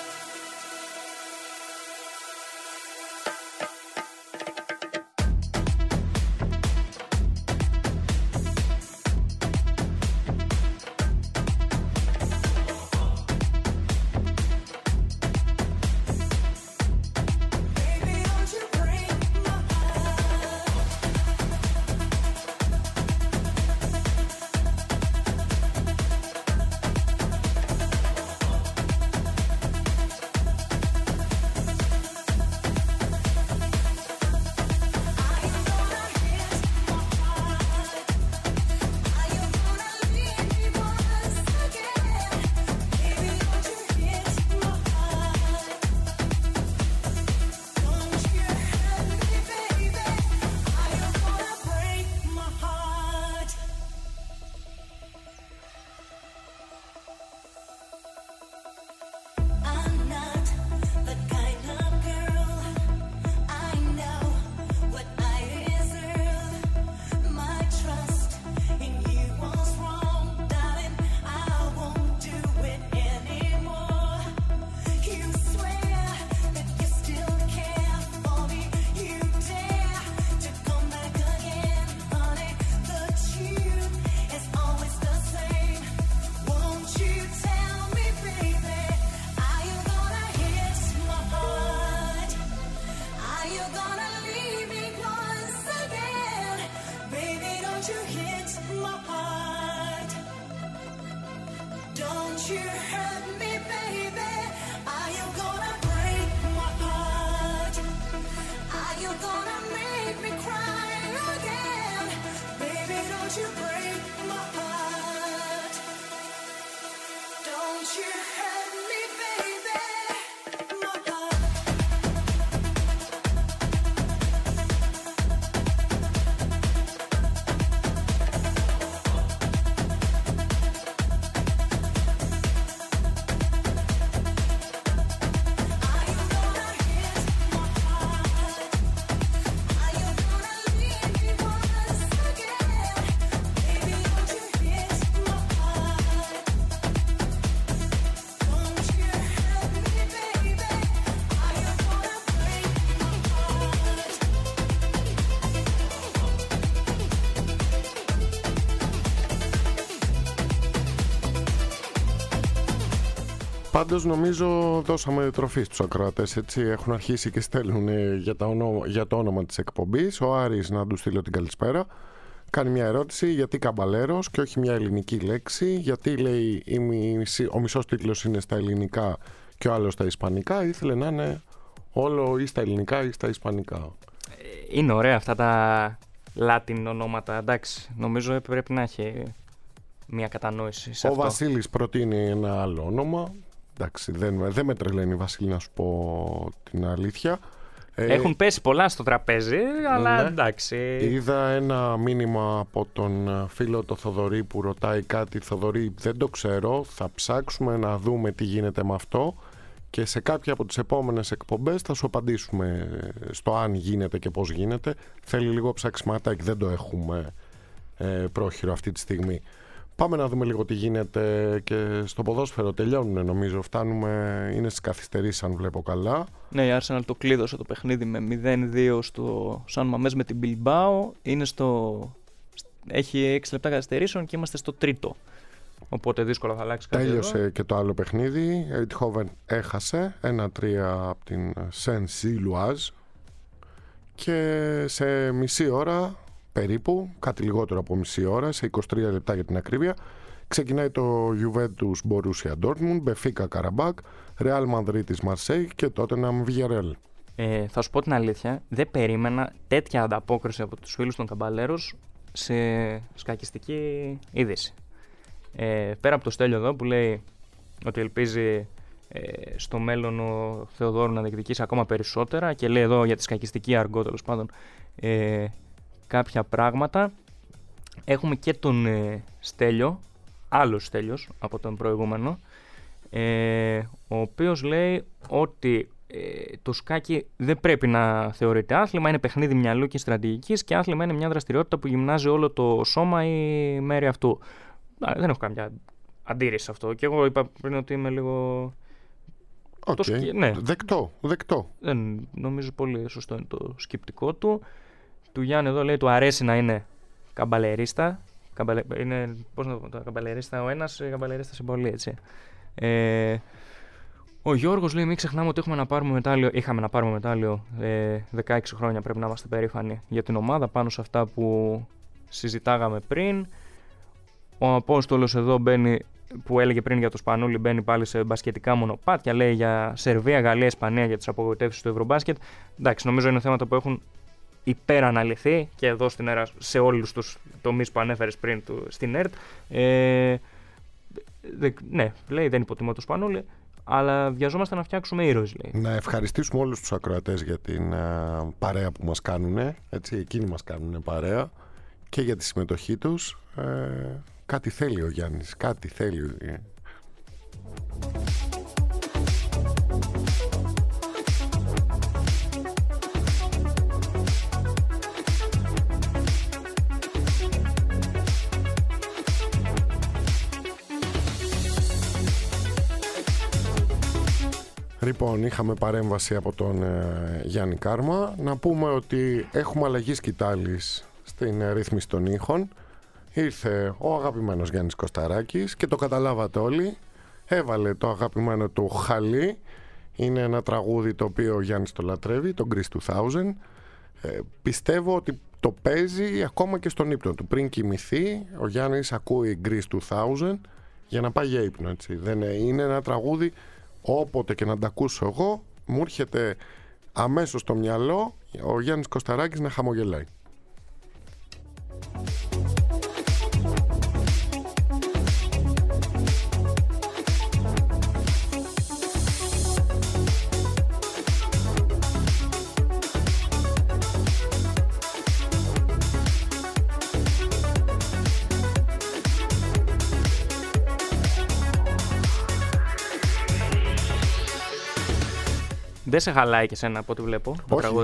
S2: Baby, don't you break my heart. Don't you hurt me, baby. Are you gonna break my heart? Are you gonna make me cry again? Baby, don't you break my heart. Don't you hurt me, baby. My heart.
S3: Πάντως νομίζω δώσαμε τροφή στους ακροατές, έτσι. Έχουν αρχίσει και στέλνουν για το όνομα της εκπομπής. Ο Άρης, να του στείλω την καλησπέρα, κάνει μια ερώτηση: γιατί καμπαλέρος και όχι μια ελληνική λέξη? Γιατί, λέει, ο μισός τίτλος είναι στα ελληνικά και ο άλλος στα ισπανικά? Ήθελε να είναι όλο ή στα ελληνικά ή στα ισπανικά.
S4: Είναι ωραία αυτά τα Latin ονόματα, εντάξει. Νομίζω πρέπει να έχει μια κατανόηση σε αυτό.
S3: Ο Βασίλης προτείνει ένα άλλο όνομα. Εντάξει, δεν με τρελαίνει, Βασίλη, να σου πω την αλήθεια.
S4: Έχουν πέσει πολλά στο τραπέζι, αλλά
S3: ναι.
S4: εντάξει.
S3: Είδα ένα μήνυμα από τον φίλο το Θοδωρή που ρωτάει κάτι. Θοδωρή, δεν το ξέρω, θα ψάξουμε να δούμε τι γίνεται με αυτό και σε κάποια από τις επόμενες εκπομπές θα σου απαντήσουμε στο αν γίνεται και πώς γίνεται. Θέλει λίγο ψαξιματάκι, δεν το έχουμε πρόχειρο αυτή τη στιγμή. Πάμε να δούμε λίγο τι γίνεται και στο ποδόσφαιρο. Τελειώνουν, νομίζω. Είναι στις καθυστερήσεις, αν βλέπω καλά.
S4: Ναι, η Arsenal το κλείδωσε το παιχνίδι με 0-2 στο Σαν Μαμές με την Bilbao. Έχει 6 λεπτά καθυστερήσεων και είμαστε στο τρίτο. Οπότε δύσκολα θα αλλάξει κάτι.
S3: Τέλειωσε
S4: εδώ.
S3: Και το άλλο παιχνίδι. Η Eindhoven έχασε 1-3 από την Saint-Gilloise και σε μισή ώρα περίπου, κάτι λιγότερο από μισή ώρα, σε 23 λεπτά για την ακρίβεια, ξεκινάει το Juventus Borussia Dortmund, Benfica Karabakh, Real Madrid της Marseille και Tottenham Villarreal.
S4: Θα σου πω την αλήθεια, δεν περίμενα τέτοια ανταπόκριση από τους φίλους των Καμπαλέρος σε σκακιστική είδηση. Πέρα από το Στέλιο εδώ που λέει ότι ελπίζει στο μέλλον ο Θεοδόρου να διεκδικήσει ακόμα περισσότερα και λέει εδώ για τη σκακιστική αργό, τέλος πάντων, κάποια πράγματα. Έχουμε και τον Στέλιο, άλλος Στέλιος από τον προηγούμενο, ο οποίος λέει ότι το σκάκι δεν πρέπει να θεωρείται άθλημα, είναι παιχνίδι μυαλού και στρατηγικής, και άθλημα είναι μια δραστηριότητα που γυμνάζει όλο το σώμα ή μέρη αυτού. Δεν έχω καμιά αντίρρηση σε αυτό. Και εγώ είπα πριν ότι είμαι λίγο...
S3: Ναι. Δεκτό.
S4: Δεν νομίζω πολύ σωστό είναι το σκεπτικό του. Του Γιάννη εδώ λέει του αρέσει να είναι καμπαλερίστα. Είναι, πώς να το πω, καμπαλερίστα ο ένας, καμπαλερίστα σε πολύ, έτσι. Ο Γιώργος λέει: μην ξεχνάμε ότι είχαμε να πάρουμε μετάλλιο 16 χρόνια. Πρέπει να είμαστε περήφανοι για την ομάδα πάνω σε αυτά που συζητάγαμε πριν. Ο Απόστολος εδώ μπαίνει, που έλεγε πριν για το Σπανούλι, μπαίνει πάλι σε μπασκετικά μονοπάτια. Λέει για Σερβία, Γαλλία, Ισπανία για τις απογοητεύσεις του Ευρωμπάσκετ. Εντάξει, νομίζω είναι θέματα που έχουν υπεραναλυθεί και εδώ στην ΕΡΑ, σε όλους τους τομείς που ανέφερες πριν στην ΕΡΤ. Ναι, λέει, δεν υποτιμώ το Σπανούλι, αλλά βιαζόμαστε να φτιάξουμε ήρωες, λέει. Να
S3: ευχαριστήσουμε όλους τους ακροατές για την παρέα που μας κάνουν, έτσι, εκείνοι μας κάνουν παρέα, και για τη συμμετοχή τους. Κάτι θέλει ο Γιάννης, κάτι θέλει. Λοιπόν, είχαμε παρέμβαση από τον Γιάννη Κάρμα. Να πούμε ότι έχουμε αλλαγή σκητάλης στην ρύθμιση των ήχων. Ήρθε ο αγαπημένος Γιάννης Κωσταράκης και το καταλάβατε όλοι. Έβαλε το αγαπημένο του Χαλί. Είναι ένα τραγούδι το οποίο ο Γιάννης το λατρεύει, το Grease 2000. Πιστεύω ότι το παίζει ακόμα και στον ύπνο του. Πριν κοιμηθεί, ο Γιάννης ακούει Grease 2000 για να πάει για ύπνο. Έτσι. Δεν είναι ένα τραγούδι, όποτε και να τα ακούσω εγώ, μου έρχεται αμέσως στο μυαλό ο Γιάννης Κωσταράκης να χαμογελάει.
S4: Δεν σε χαλάει και σένα από ό,τι βλέπω.
S3: Όχι,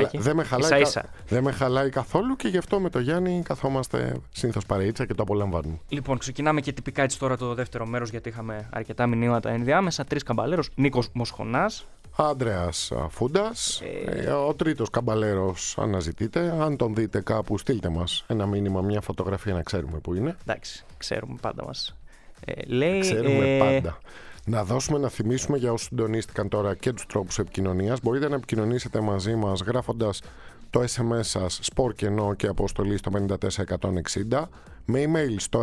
S3: δεν με χαλάει καθόλου, και γι' αυτό με το Γιάννη καθόμαστε συνήθως παρεΐτσα και το απολαμβάνουμε.
S4: Λοιπόν, ξεκινάμε και τυπικά έτσι τώρα το δεύτερο μέρος, γιατί είχαμε αρκετά μηνύματα ενδιάμεσα. 3 καμπαλέρος. Νίκος Μοσχονάς.
S3: Ανδρέας Φούντας. Ο τρίτος καμπαλέρος αναζητείτε. Αν τον δείτε κάπου, στείλτε μας ένα μήνυμα, μια φωτογραφία, να ξέρουμε που είναι.
S4: Εντάξει, ξέρουμε πάντα μας.
S3: Ξέρουμε πάντα. Να δώσουμε να θυμίσουμε για όσους συντονίστηκαν τώρα και τους τρόπους επικοινωνίας. Μπορείτε να επικοινωνήσετε μαζί μας γράφοντας το SMS σας sport κενό και αποστολή στο 54160, με email στο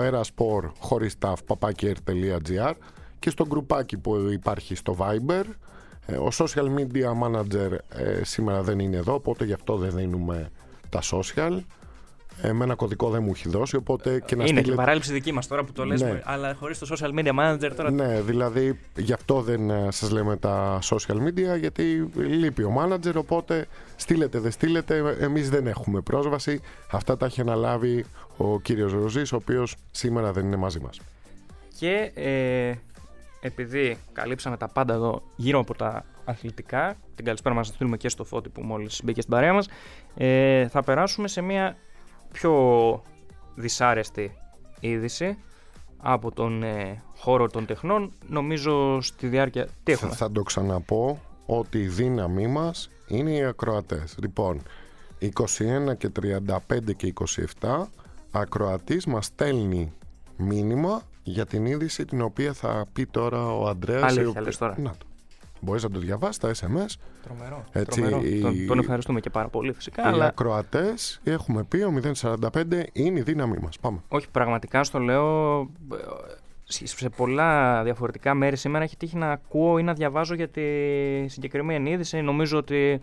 S3: erasport@air.gr και στο γκρουπάκι που υπάρχει στο Viber. Ο social media manager σήμερα δεν είναι εδώ, οπότε γι' αυτό δεν δίνουμε τα social. Με ένα κωδικό δεν μου έχει δώσει, οπότε και να
S4: είναι και παράληψη δική μας τώρα που το λες, ναι. Αλλά χωρίς το social media manager τώρα.
S3: Ναι, δηλαδή γι' αυτό δεν σας λέμε τα social media, γιατί λείπει ο manager, οπότε στείλετε δεν στείλετε, εμείς δεν έχουμε πρόσβαση. Αυτά τα έχει αναλάβει ο κύριος Ροζής, ο οποίος σήμερα δεν είναι μαζί μας.
S4: Και επειδή καλύψαμε τα πάντα εδώ γύρω από τα αθλητικά, την καλησπέρα μας να στείλουμε και στο Φώτη που μόλις μπήκε στην παρέα μας, θα περάσουμε σε μια πιο δυσάρεστη είδηση από τον χώρο των τεχνών. Νομίζω στη διάρκεια... Τι έχουμε?
S3: Θα το ξαναπώ ότι η δύναμή μας είναι οι ακροατές. Λοιπόν, 21 και 35 και 27 ακροατής μας στέλνει μήνυμα για την είδηση την οποία θα πει τώρα ο Ανδρέας.
S4: Αλήθεια λες τώρα?
S3: Να το. Μπορείς να το διαβάσεις τα SMS.
S4: Τρομερό.
S3: Έτσι,
S4: τον ευχαριστούμε και πάρα πολύ φυσικά.
S3: Οι ακροατές, έχουμε πει, ο 045 είναι η δύναμή μας. Πάμε.
S4: Όχι, πραγματικά στο λέω, σε πολλά διαφορετικά μέρη σήμερα έχει τύχει να ακούω ή να διαβάζω για τη συγκεκριμένη είδηση. Νομίζω ότι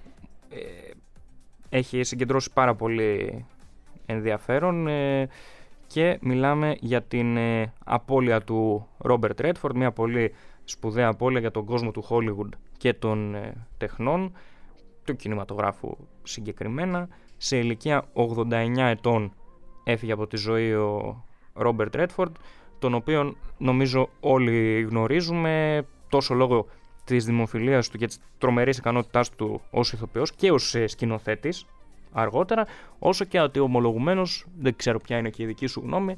S4: έχει συγκεντρώσει πάρα πολύ ενδιαφέρον, και μιλάμε για την απώλεια του Ρόμπερτ Ρέντφορντ, μια πολύ σπουδαία απώλεια για τον κόσμο του Hollywood και των τεχνών, του κινηματογράφου συγκεκριμένα. Σε ηλικία 89 ετών έφυγε από τη ζωή ο Ρόμπερτ Ρέντφορντ, τον οποίον νομίζω όλοι γνωρίζουμε τόσο λόγω της δημοφιλίας του και της τρομερής ικανότητάς του ως ηθοποιός και ως σκηνοθέτης αργότερα, όσο και ότι ομολογουμένως, δεν ξέρω ποια είναι και η δική σου γνώμη,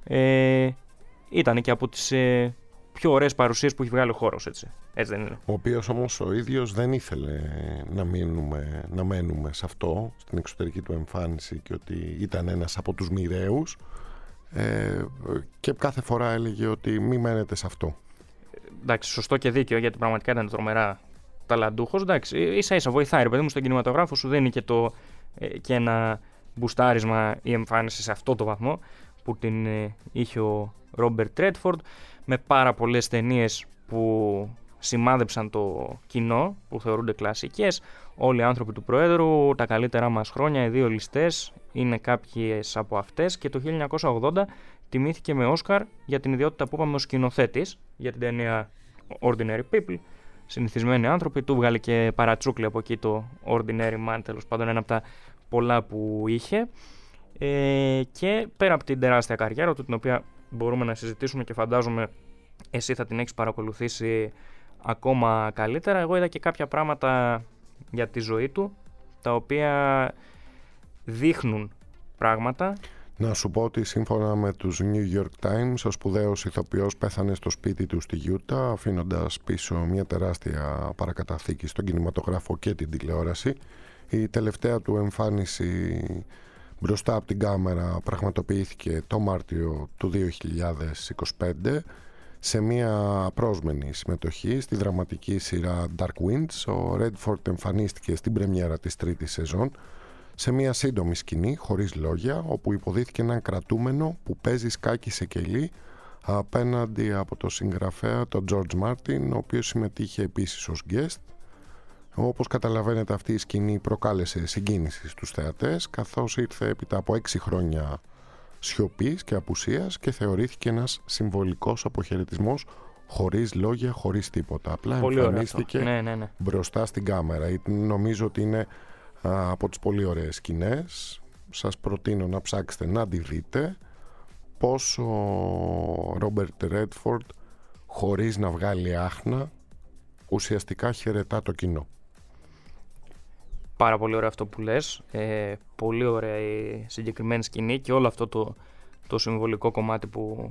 S4: ήταν και από τις πιο ωραίες παρουσίες που έχει βγάλει ο χώρος, έτσι δεν είναι?
S3: Ο οποίος όμως ο ίδιος δεν ήθελε να μένουμε σε αυτό, στην εξωτερική του εμφάνιση, και ότι ήταν ένας από τους μοιραίους, και κάθε φορά έλεγε ότι μη μένετε σε αυτό.
S4: Εντάξει, σωστό και δίκαιο, γιατί πραγματικά ήταν τρομερά ταλαντούχος. Εντάξει, ίσα-ίσα βοηθάει, ρε παιδί μου, στον κινηματογράφο σου δίνει και ένα μπουστάρισμα η εμφάνιση σε αυτό το βαθμό που την είχε ο Ρόμπερτ Ρέντφορντ, με πάρα πολλές ταινίες που σημάδεψαν το κοινό, που θεωρούνται κλασικές. Όλοι οι άνθρωποι του Προέδρου, τα καλύτερά μας χρόνια, οι δύο ληστές είναι κάποιες από αυτές, και το 1980 τιμήθηκε με Όσκαρ για την ιδιότητα που είπαμε ως σκηνοθέτης για την ταινία Ordinary People, συνηθισμένοι άνθρωποι. Του βγάλε και παρατσούκλι από εκεί, το Ordinary Man, τέλος πάντων ένα από τα πολλά που είχε. Και πέρα από την τεράστια καριέρα του, την οποία μπορούμε να συζητήσουμε και φαντάζομαι εσύ θα την έχεις παρακολουθήσει ακόμα καλύτερα, εγώ είδα και κάποια πράγματα για τη ζωή του τα οποία δείχνουν πράγματα.
S3: Να σου πω ότι σύμφωνα με τους New York Times, ο σπουδαίος ηθοποιός πέθανε στο σπίτι του στη Γιούτα, αφήνοντας πίσω μια τεράστια παρακαταθήκη στον κινηματογράφο και την τηλεόραση. Η τελευταία του εμφάνιση μπροστά από την κάμερα πραγματοποιήθηκε το Μάρτιο του 2025 σε μια απρόσμενη συμμετοχή στη δραματική σειρά Dark Winds. Ο Redford εμφανίστηκε στην πρεμιέρα της τρίτης σεζόν σε μια σύντομη σκηνή χωρίς λόγια, όπου υποδίθηκε έναν κρατούμενο που παίζει σκάκι σε κελί απέναντι από το συγγραφέα τον George Martin, ο οποίος συμμετείχε επίσης ως guest. Όπως καταλαβαίνετε, αυτή η σκηνή προκάλεσε συγκίνηση στους θεατές, καθώς ήρθε έπειτα από 6 χρόνια σιωπής και απουσίας και θεωρήθηκε ένας συμβολικός αποχαιρετισμός χωρίς λόγια, χωρίς τίποτα. Απλά
S4: πολύ
S3: εμφανίστηκε
S4: ναι.
S3: μπροστά στην κάμερα. Νομίζω ότι είναι από τις πολύ ωραίες σκηνές. Σας προτείνω να ψάξετε να τη δείτε, πώς ο Ρόμπερτ Ρέντφορντ, χωρίς να βγάλει άχνα, ουσιαστικά χαιρετά το κοινό.
S4: Πάρα πολύ ωραίο αυτό που λες, πολύ ωραία η συγκεκριμένη σκηνή και όλο αυτό το συμβολικό κομμάτι που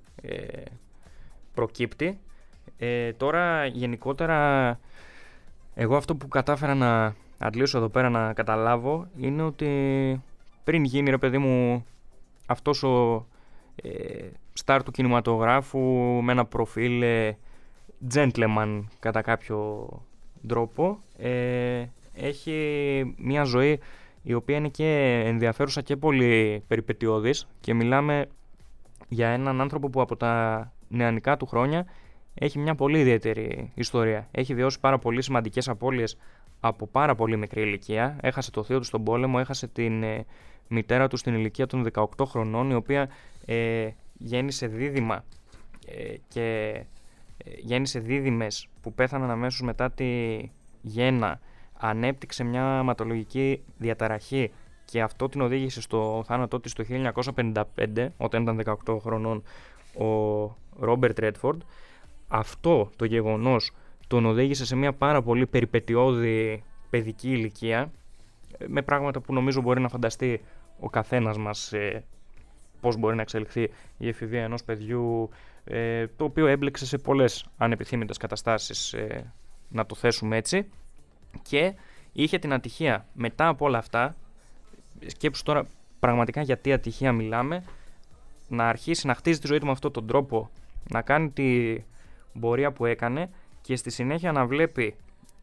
S4: προκύπτει. Τώρα γενικότερα εγώ αυτό που κατάφερα να αντλήσω εδώ πέρα να καταλάβω είναι ότι πριν γίνει, ρε παιδί μου, αυτός ο στάρ του κινηματογράφου με ένα προφίλ gentleman κατά κάποιο τρόπο, έχει μια ζωή η οποία είναι και ενδιαφέρουσα και πολύ περιπετειώδης, και μιλάμε για έναν άνθρωπο που από τα νεανικά του χρόνια έχει μια πολύ ιδιαίτερη ιστορία. Έχει βιώσει πάρα πολύ σημαντικές απώλειες από πάρα πολύ μικρή ηλικία. Έχασε το θείο του στον πόλεμο, έχασε την μητέρα του στην ηλικία των 18 χρονών, η οποία γέννησε δίδυμα και γέννησε δίδυμες που πέθαναν αμέσως μετά τη γέννα. Ανέπτυξε μια αιματολογική διαταραχή και αυτό την οδήγησε στο θάνατό της το 1955, όταν ήταν 18 χρονών ο Ρόμπερτ Ρέντφορντ. Αυτό το γεγονός τον οδήγησε σε μια πάρα πολύ περιπετειώδη παιδική ηλικία, με πράγματα που νομίζω μπορεί να φανταστεί ο καθένας μας πώς μπορεί να εξελιχθεί η εφηβεία ενός παιδιού, το οποίο έμπλεξε σε πολλές ανεπιθύμητες καταστάσεις, να το θέσουμε έτσι, και είχε την ατυχία μετά από όλα αυτά, σκέψου τώρα πραγματικά γιατί ατυχία μιλάμε, να αρχίσει να χτίζει τη ζωή του με αυτόν τον τρόπο, να κάνει τη πορεία που έκανε και στη συνέχεια να βλέπει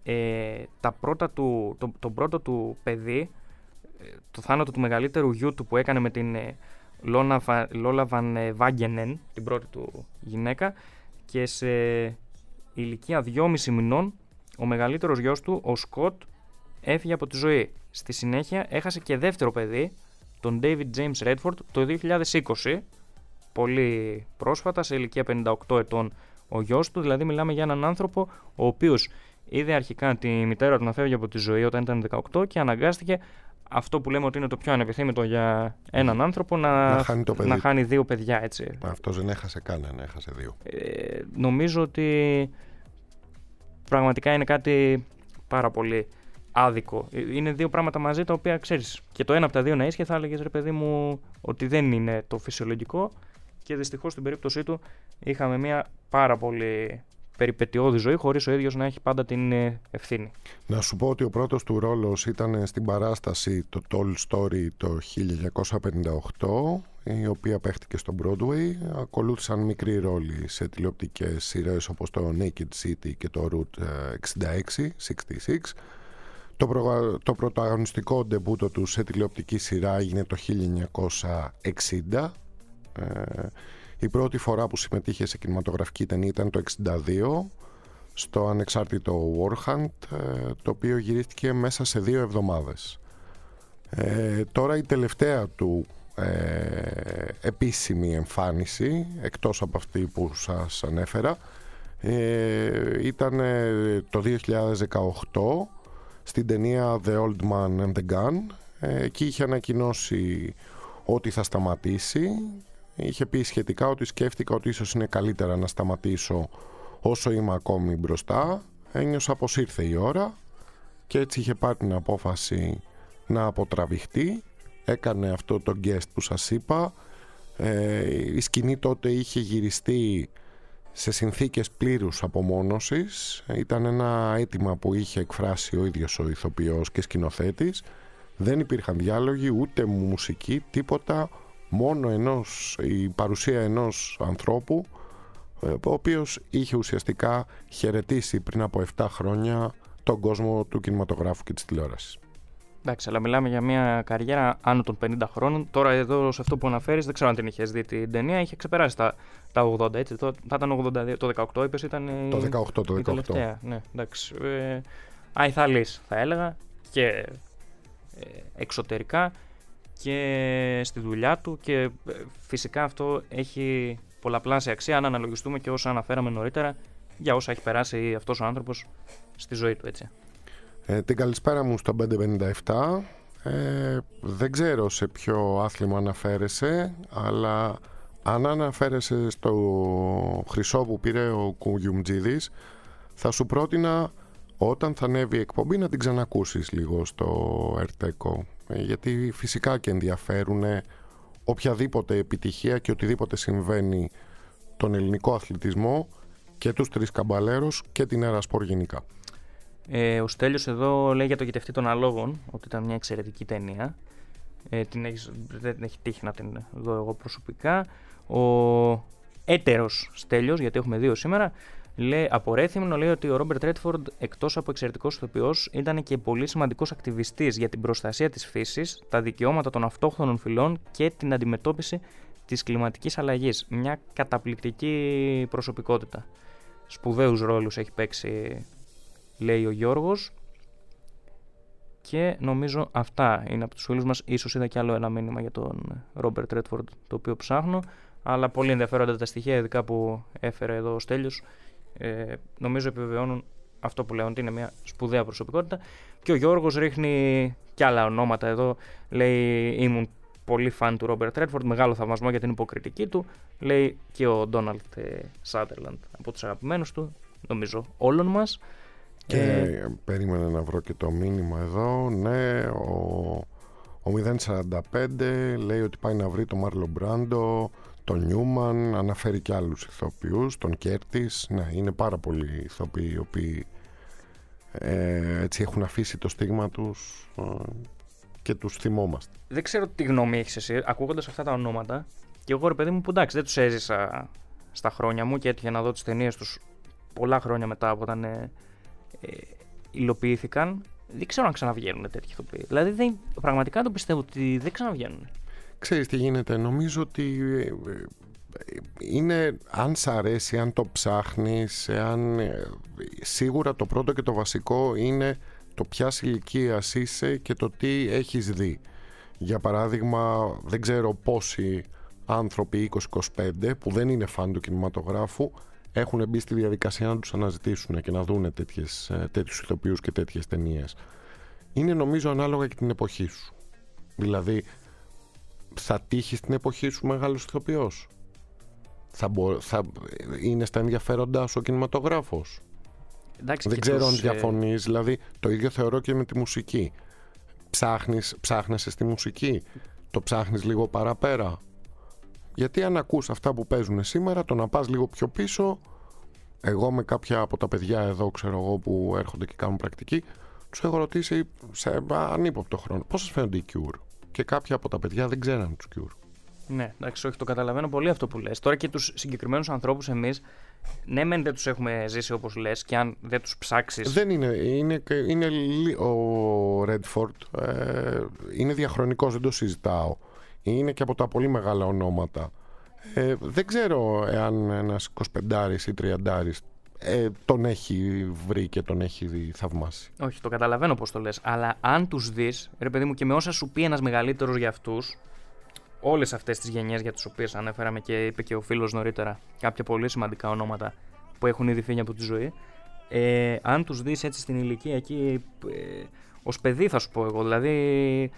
S4: το πρώτο του παιδί, το θάνατο του μεγαλύτερου γιού του που έκανε με την Λόλα Βαν Βάγκενεν, την πρώτη του γυναίκα, και σε ηλικία 2,5 μηνών ο μεγαλύτερος γιος του, ο Σκοτ, έφυγε από τη ζωή. Στη συνέχεια έχασε και δεύτερο παιδί, τον David James Redford, το 2020, πολύ πρόσφατα, σε ηλικία 58 ετών ο γιος του. Δηλαδή μιλάμε για έναν άνθρωπο ο οποίος είδε αρχικά τη μητέρα του να φεύγει από τη ζωή όταν ήταν 18 και αναγκάστηκε, αυτό που λέμε ότι είναι το πιο ανεπιθύμητο για έναν άνθρωπο, να χάνει δύο παιδιά, έτσι.
S3: Αυτός δεν έχασε κανένα, έχασε δύο.
S4: Νομίζω ότι πραγματικά είναι κάτι πάρα πολύ άδικο. Είναι δύο πράγματα μαζί τα οποία ξέρεις. Και το ένα από τα δύο να ίσχυε, θα έλεγες ρε παιδί μου ότι δεν είναι το φυσιολογικό. Και δυστυχώς στην περίπτωσή του είχαμε μια πάρα πολύ περιπετειώδη ζωή, χωρίς ο ίδιος να έχει πάντα την ευθύνη.
S3: Να σου πω ότι ο πρώτος του ρόλος ήταν στην παράσταση το Tall Story το 1958, η οποία παίχτηκε στο Broadway. Ακολούθησαν μικροί ρόλοι σε τηλεοπτικές σειρές όπως το Naked City και το Route 66. Το πρωταγωνιστικό ντεμπούτο του σε τηλεοπτική σειρά έγινε το 1960. Η πρώτη φορά που συμμετείχε σε κινηματογραφική ταινία ήταν το 1962 στο ανεξάρτητο War Hunt, το οποίο γυρίστηκε μέσα σε 2 εβδομάδες. Τώρα η τελευταία του επίσημη εμφάνιση, εκτός από αυτή που σας ανέφερα, ήταν το 2018 στην ταινία The Old Man and the Gun. Εκεί είχε ανακοινώσει ότι θα σταματήσει. Είχε πει σχετικά ότι σκέφτηκα ότι ίσως είναι καλύτερα να σταματήσω όσο είμαι ακόμη μπροστά. Ένιωσα πως ήρθε η ώρα και έτσι είχε πάρει την απόφαση να αποτραβηχτεί. Έκανε αυτό το guest που σας είπα. Η σκηνή τότε είχε γυριστεί σε συνθήκες πλήρους απομόνωσης. Ήταν ένα αίτημα που είχε εκφράσει ο ίδιος ο ηθοποιός και σκηνοθέτης. Δεν υπήρχαν διάλογοι, ούτε μουσική, τίποτα. Μόνο η παρουσία ενός ανθρώπου, ο οποίος είχε ουσιαστικά χαιρετήσει πριν από 7 χρόνια τον κόσμο του κινηματογράφου και της τηλεόρασης.
S4: Εντάξει, αλλά μιλάμε για μια καριέρα άνω των 50 χρόνων. Τώρα εδώ σε αυτό που αναφέρεις, δεν ξέρω αν την είχες δει την ταινία, είχε ξεπεράσει τα 80, έτσι. Θα ήταν 82, το 18 είπες ήταν
S3: το 18.
S4: Τελευταία. Ναι, εντάξει. Αϊθαλής θα έλεγα και εξωτερικά και στη δουλειά του και φυσικά αυτό έχει πολλαπλάσια αξία αν αναλογιστούμε και όσα αναφέραμε νωρίτερα για όσα έχει περάσει αυτός ο άνθρωπος στη ζωή του, έτσι.
S3: Την καλησπέρα μου στο 557. Δεν ξέρω σε ποιο άθλημα αναφέρεσαι, αλλά αν αναφέρεσαι στο χρυσό που πήρε ο Κουγιουμτζίδης, θα σου πρότεινα όταν θα ανέβει η εκπομπή να την ξανακούσεις λίγο στο Ερτέκο, γιατί φυσικά και ενδιαφέρουν οποιαδήποτε επιτυχία και οτιδήποτε συμβαίνει τον ελληνικό αθλητισμό και τους τρεις καμπαλέρους και την Ερασπορ γενικά.
S4: Ο Στέλιος εδώ λέει για το Γητευτή των Αλόγων ότι ήταν μια εξαιρετική ταινία. Δεν έχει τύχει να την δω εγώ προσωπικά. Ο έτερος Στέλιος, γιατί έχουμε δύο σήμερα, λέει από Ρέθυμνο, λέει ότι ο Ρόμπερτ Ρέτφορντ, εκτός από εξαιρετικός ηθοποιός, ήταν και πολύ σημαντικός ακτιβιστής για την προστασία της φύσης, τα δικαιώματα των αυτόχθονων φυλών και την αντιμετώπιση της κλιματικής αλλαγής. Μια καταπληκτική προσωπικότητα. Σπουδαίους ρόλους έχει παίξει, λέει ο Γιώργος. Και νομίζω αυτά είναι από τους φίλους μας. Ίσως είδα κι άλλο ένα μήνυμα για τον Ρόμπερτ Ρέτφορντ, το οποίο ψάχνω. Αλλά πολύ ενδιαφέροντα τα στοιχεία, ειδικά που έφερε εδώ ο Στέλιος. Νομίζω επιβεβαιώνουν αυτό που λέω, ότι είναι μια σπουδαία προσωπικότητα. Και ο Γιώργος ρίχνει κι άλλα ονόματα εδώ. Λέει, ήμουν πολύ φαν του Ρόμπερτ Ρέτφορντ, μεγάλο θαυμασμό για την υποκριτική του. Λέει και ο Ντόναλντ Σάντερλαντ, από τους αγαπημένους του, νομίζω όλων μας.
S3: Και περίμενα να βρω και το μήνυμα εδώ. Ναι, ο 045 λέει ότι πάει να βρει τον Μάρλο Μπράντο, τον Νιούμαν, αναφέρει και άλλους ηθοποιούς, τον Κέρτις. Ναι, είναι πάρα πολλοί ηθοποιοί οι οποίοι έτσι έχουν αφήσει το στίγμα τους και τους θυμόμαστε.
S4: Δεν ξέρω τι γνώμη έχεις εσύ ακούγοντας αυτά τα ονόματα. Και εγώ, ρε παιδί μου, που εντάξει, δεν τους έζησα στα χρόνια μου και έτυχε να δω τις ταινίες τους πολλά χρόνια μετά από όταν υλοποιήθηκαν. Δεν ξέρω αν ξαναβγαίνουν τέτοιοι ηθοποιοί. Δηλαδή, πραγματικά το πιστεύω ότι δεν ξαναβγαίνουν.
S3: Ξέρεις τι γίνεται, νομίζω ότι είναι, αν σ' αρέσει, αν το ψάχνεις, σίγουρα το πρώτο και το βασικό είναι το ποιας ηλικίας είσαι και το τι έχεις δει. Για παράδειγμα, δεν ξέρω πόσοι άνθρωποι 20-25 που δεν είναι φαν του κινηματογράφου έχουν μπει στη διαδικασία να τους αναζητήσουν και να δουν τέτοιους ηθοποιούς και τέτοιες ταινίες. Είναι νομίζω ανάλογα και την εποχή σου. Δηλαδή, θα τύχει στην εποχή σου μεγάλος ηθοποιός? Θα είναι στα ενδιαφέροντά σου ο κινηματογράφος?
S4: Εντάξει,
S3: δεν ξέρω αν διαφωνείς, δηλαδή το ίδιο θεωρώ και με τη μουσική. Ψάχνεσαι στη μουσική, το ψάχνεις λίγο παραπέρα. Γιατί αν ακούς αυτά που παίζουν σήμερα, το να πας λίγο πιο πίσω, εγώ με κάποια από τα παιδιά εδώ, ξέρω εγώ, που έρχονται και κάνουν πρακτική, τους έχω ρωτήσει σε ανύποπτο χρόνο πώς σας φαίνονται οι Cure. Και κάποια από τα παιδιά δεν ξέραν τους Cure.
S4: Ναι, εντάξει, όχι, το καταλαβαίνω πολύ αυτό που λες. Τώρα και τους συγκεκριμένους ανθρώπους εμείς, ναι, μεν δεν τους έχουμε ζήσει όπως λες, και αν δεν τους ψάξεις.
S3: Δεν είναι ο Redford, είναι διαχρονικός, δεν το συζητάω. Είναι και από τα πολύ μεγάλα ονόματα. Δεν ξέρω εάν ένας 25άρης ή 30άρης τον έχει βρει και τον έχει θαυμάσει.
S4: Όχι, το καταλαβαίνω πώς το λες. Αλλά αν τους δεις, ρε παιδί μου, και με όσα σου πει ένας μεγαλύτερος για αυτούς, όλες αυτές τις γενιές για τις οποίες ανέφεραμε και είπε και ο φίλος νωρίτερα, κάποια πολύ σημαντικά ονόματα που έχουν ήδη φύγει από τη ζωή, αν τους δεις έτσι στην ηλικία εκεί, ως παιδί θα σου πω εγώ, δηλαδή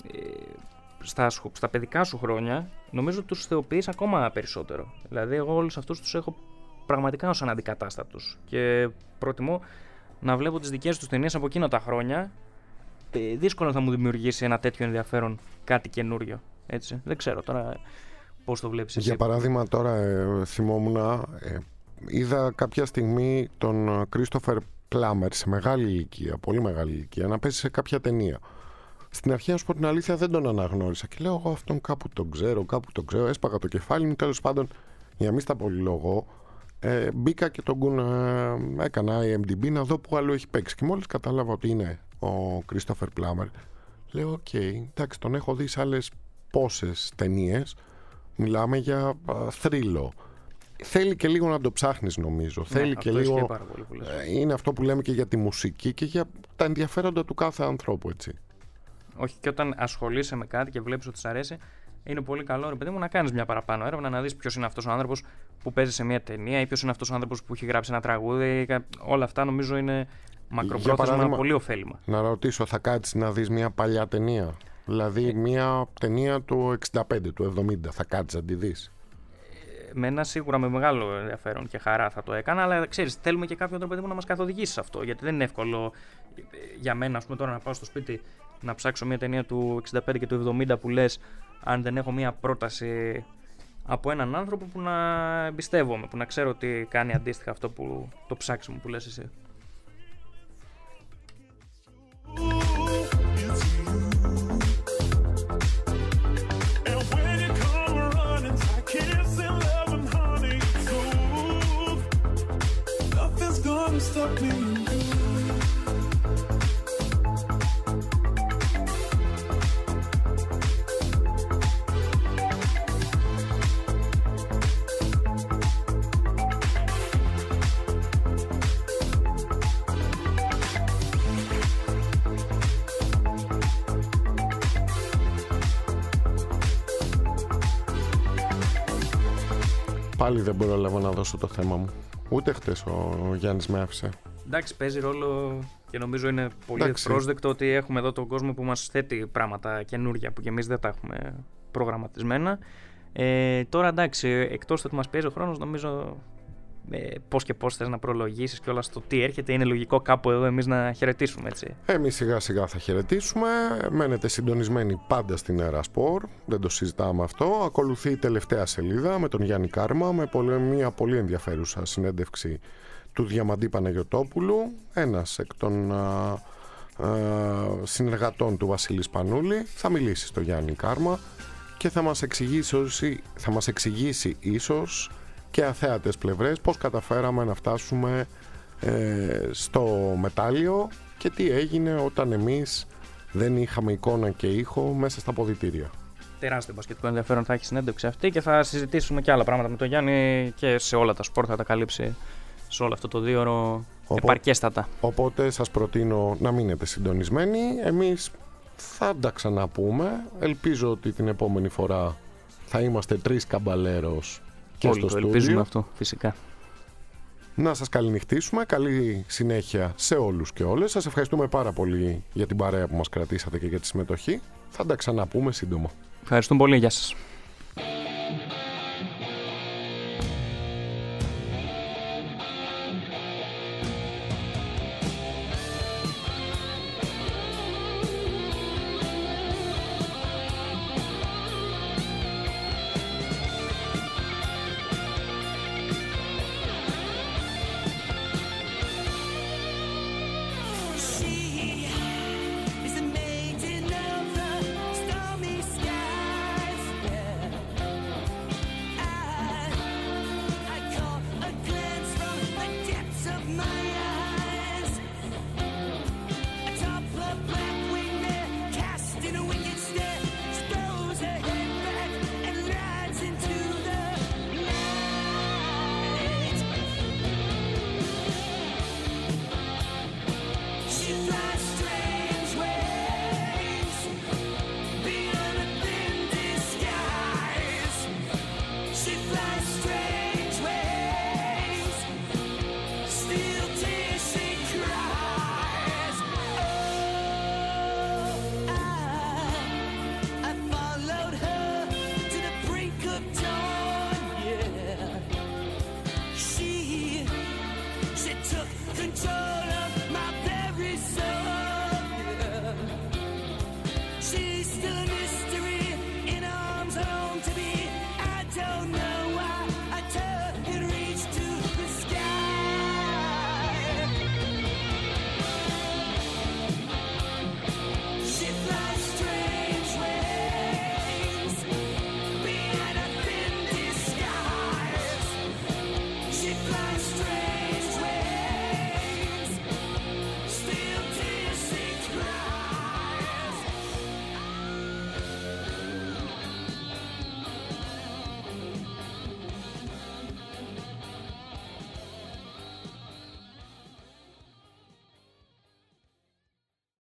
S4: στα παιδικά σου χρόνια, νομίζω τους θεοποιείς ακόμα περισσότερο. Δηλαδή εγώ όλους αυτούς τους έχω πραγματικά ως αναντικατάστατους και προτιμώ να βλέπω τις δικές τους ταινίες από εκείνα τα χρόνια. Δύσκολο θα μου δημιουργήσει ένα τέτοιο ενδιαφέρον κάτι καινούριο. Έτσι. Δεν ξέρω τώρα πώς το βλέπεις εσύ.
S3: Για παράδειγμα τώρα θυμόμουν, είδα κάποια στιγμή τον Christopher Plummer σε μεγάλη ηλικία, πολύ μεγάλη ηλικία, να παίζει σε κάποια ταινία. Στην αρχή, να σου πω την αλήθεια, δεν τον αναγνώρισα και λέω εγώ αυτόν κάπου τον ξέρω, έσπαγα το κεφάλι μου, τέλος πάντων, για μη στα πολυλογώ, μπήκα και τον έκανα IMDb να δω που άλλο έχει παίξει και μόλις κατάλαβα ότι είναι ο Christopher Plummer, λέω οκ, εντάξει, τον έχω δει σε άλλες πόσες ταινίες, μιλάμε για θρύλο. Θέλει και λίγο να το ψάχνεις, νομίζω. Ναι, θέλει και λίγο. Είναι αυτό που λέμε και για τη μουσική και για τα ενδιαφέροντα του κάθε ανθρώπου, έτσι.
S4: Όχι, και όταν ασχολείσαι με κάτι και βλέπεις ότι σ' αρέσει, είναι πολύ καλό, ρε παιδί μου, να κάνεις μια παραπάνω έρευνα, να δεις ποιος είναι αυτός ο άνθρωπος που παίζει σε μια ταινία ή ποιος είναι αυτός ο άνθρωπος που έχει γράψει ένα τραγούδι. Όλα αυτά νομίζω είναι μακροπρόθεσμα πολύ ωφέλιμα.
S3: Να ρωτήσω, θα κάτσεις να δεις μια παλιά ταινία? Δηλαδή μια ταινία του 65, του 70, θα κάτσεις να τη δεις?
S4: Μένα σίγουρα με μεγάλο ενδιαφέρον και χαρά θα το έκανα, αλλά ξέρεις, θέλουμε και κάποιον τρόπο να μας καθοδηγήσει σε αυτό. Γιατί δεν είναι εύκολο για μένα, ας πούμε, τώρα να πάω στο σπίτι να ψάξω μια ταινία του 65 και του 70 που λες, αν δεν έχω μια πρόταση από έναν άνθρωπο που να εμπιστεύομαι, που να ξέρω ότι κάνει αντίστοιχα αυτό που το ψάξιμο που λες εσύ.
S3: Πάλι δεν πρόλαβα να δώσω το θέμα μου. Ούτε χτες ο Γιάννης με άφησε.
S4: Εντάξει, παίζει ρόλο και νομίζω είναι πολύ πρόσδεκτο ότι έχουμε εδώ τον κόσμο που μας θέτει πράγματα καινούργια που και εμείς δεν τα έχουμε προγραμματισμένα. Τώρα εντάξει, εκτός ότι μας πιέζει ο χρόνος, νομίζω πώς και πώς θες να προλογίσεις και όλα στο τι έρχεται, είναι λογικό κάπου εδώ εμείς να χαιρετήσουμε, έτσι.
S3: Εμείς σιγά σιγά θα χαιρετήσουμε. Μένετε συντονισμένοι πάντα στην Ερασπορ, δεν το συζητάμε αυτό. Ακολουθεί η τελευταία σελίδα με τον Γιάννη Κάρμα, με μια πολύ ενδιαφέρουσα συνέντευξη του Διαμαντή Παναγιωτόπουλου, ένας εκ των συνεργατών του Βασίλη Σπανούλη. Θα μιλήσει στο Γιάννη Κάρμα και θα μας εξηγήσει ίσως και αθέατες πλευρές πώς καταφέραμε να φτάσουμε στο μετάλλιο και τι έγινε όταν εμείς δεν είχαμε εικόνα και ήχο μέσα στα αποδυτήρια.
S4: Τεράστιο μπασκετικό ενδιαφέρον θα έχει συνέντευξη αυτή και θα συζητήσουμε και άλλα πράγματα με τον Γιάννη και σε όλα τα σπορ, θα τα καλύψει σε όλο αυτό το 2ωρο επαρκέστατα.
S3: Οπότε σας προτείνω να μείνετε συντονισμένοι. Εμείς θα τα ξαναπούμε. Ελπίζω ότι την επόμενη φορά θα είμαστε 3 καμπαλέρος και
S4: όλοι
S3: στο στούντιο.
S4: Ελπίζουμε αυτό, φυσικά.
S3: Να σας καληνυχτήσουμε, καλή συνέχεια σε όλους και όλες. Σας ευχαριστούμε πάρα πολύ για την παρέα που μας κρατήσατε και για τη συμμετοχή. Θα τα ξαναπούμε σύντομα.
S4: Ευχαριστούμε πολύ, γεια σας.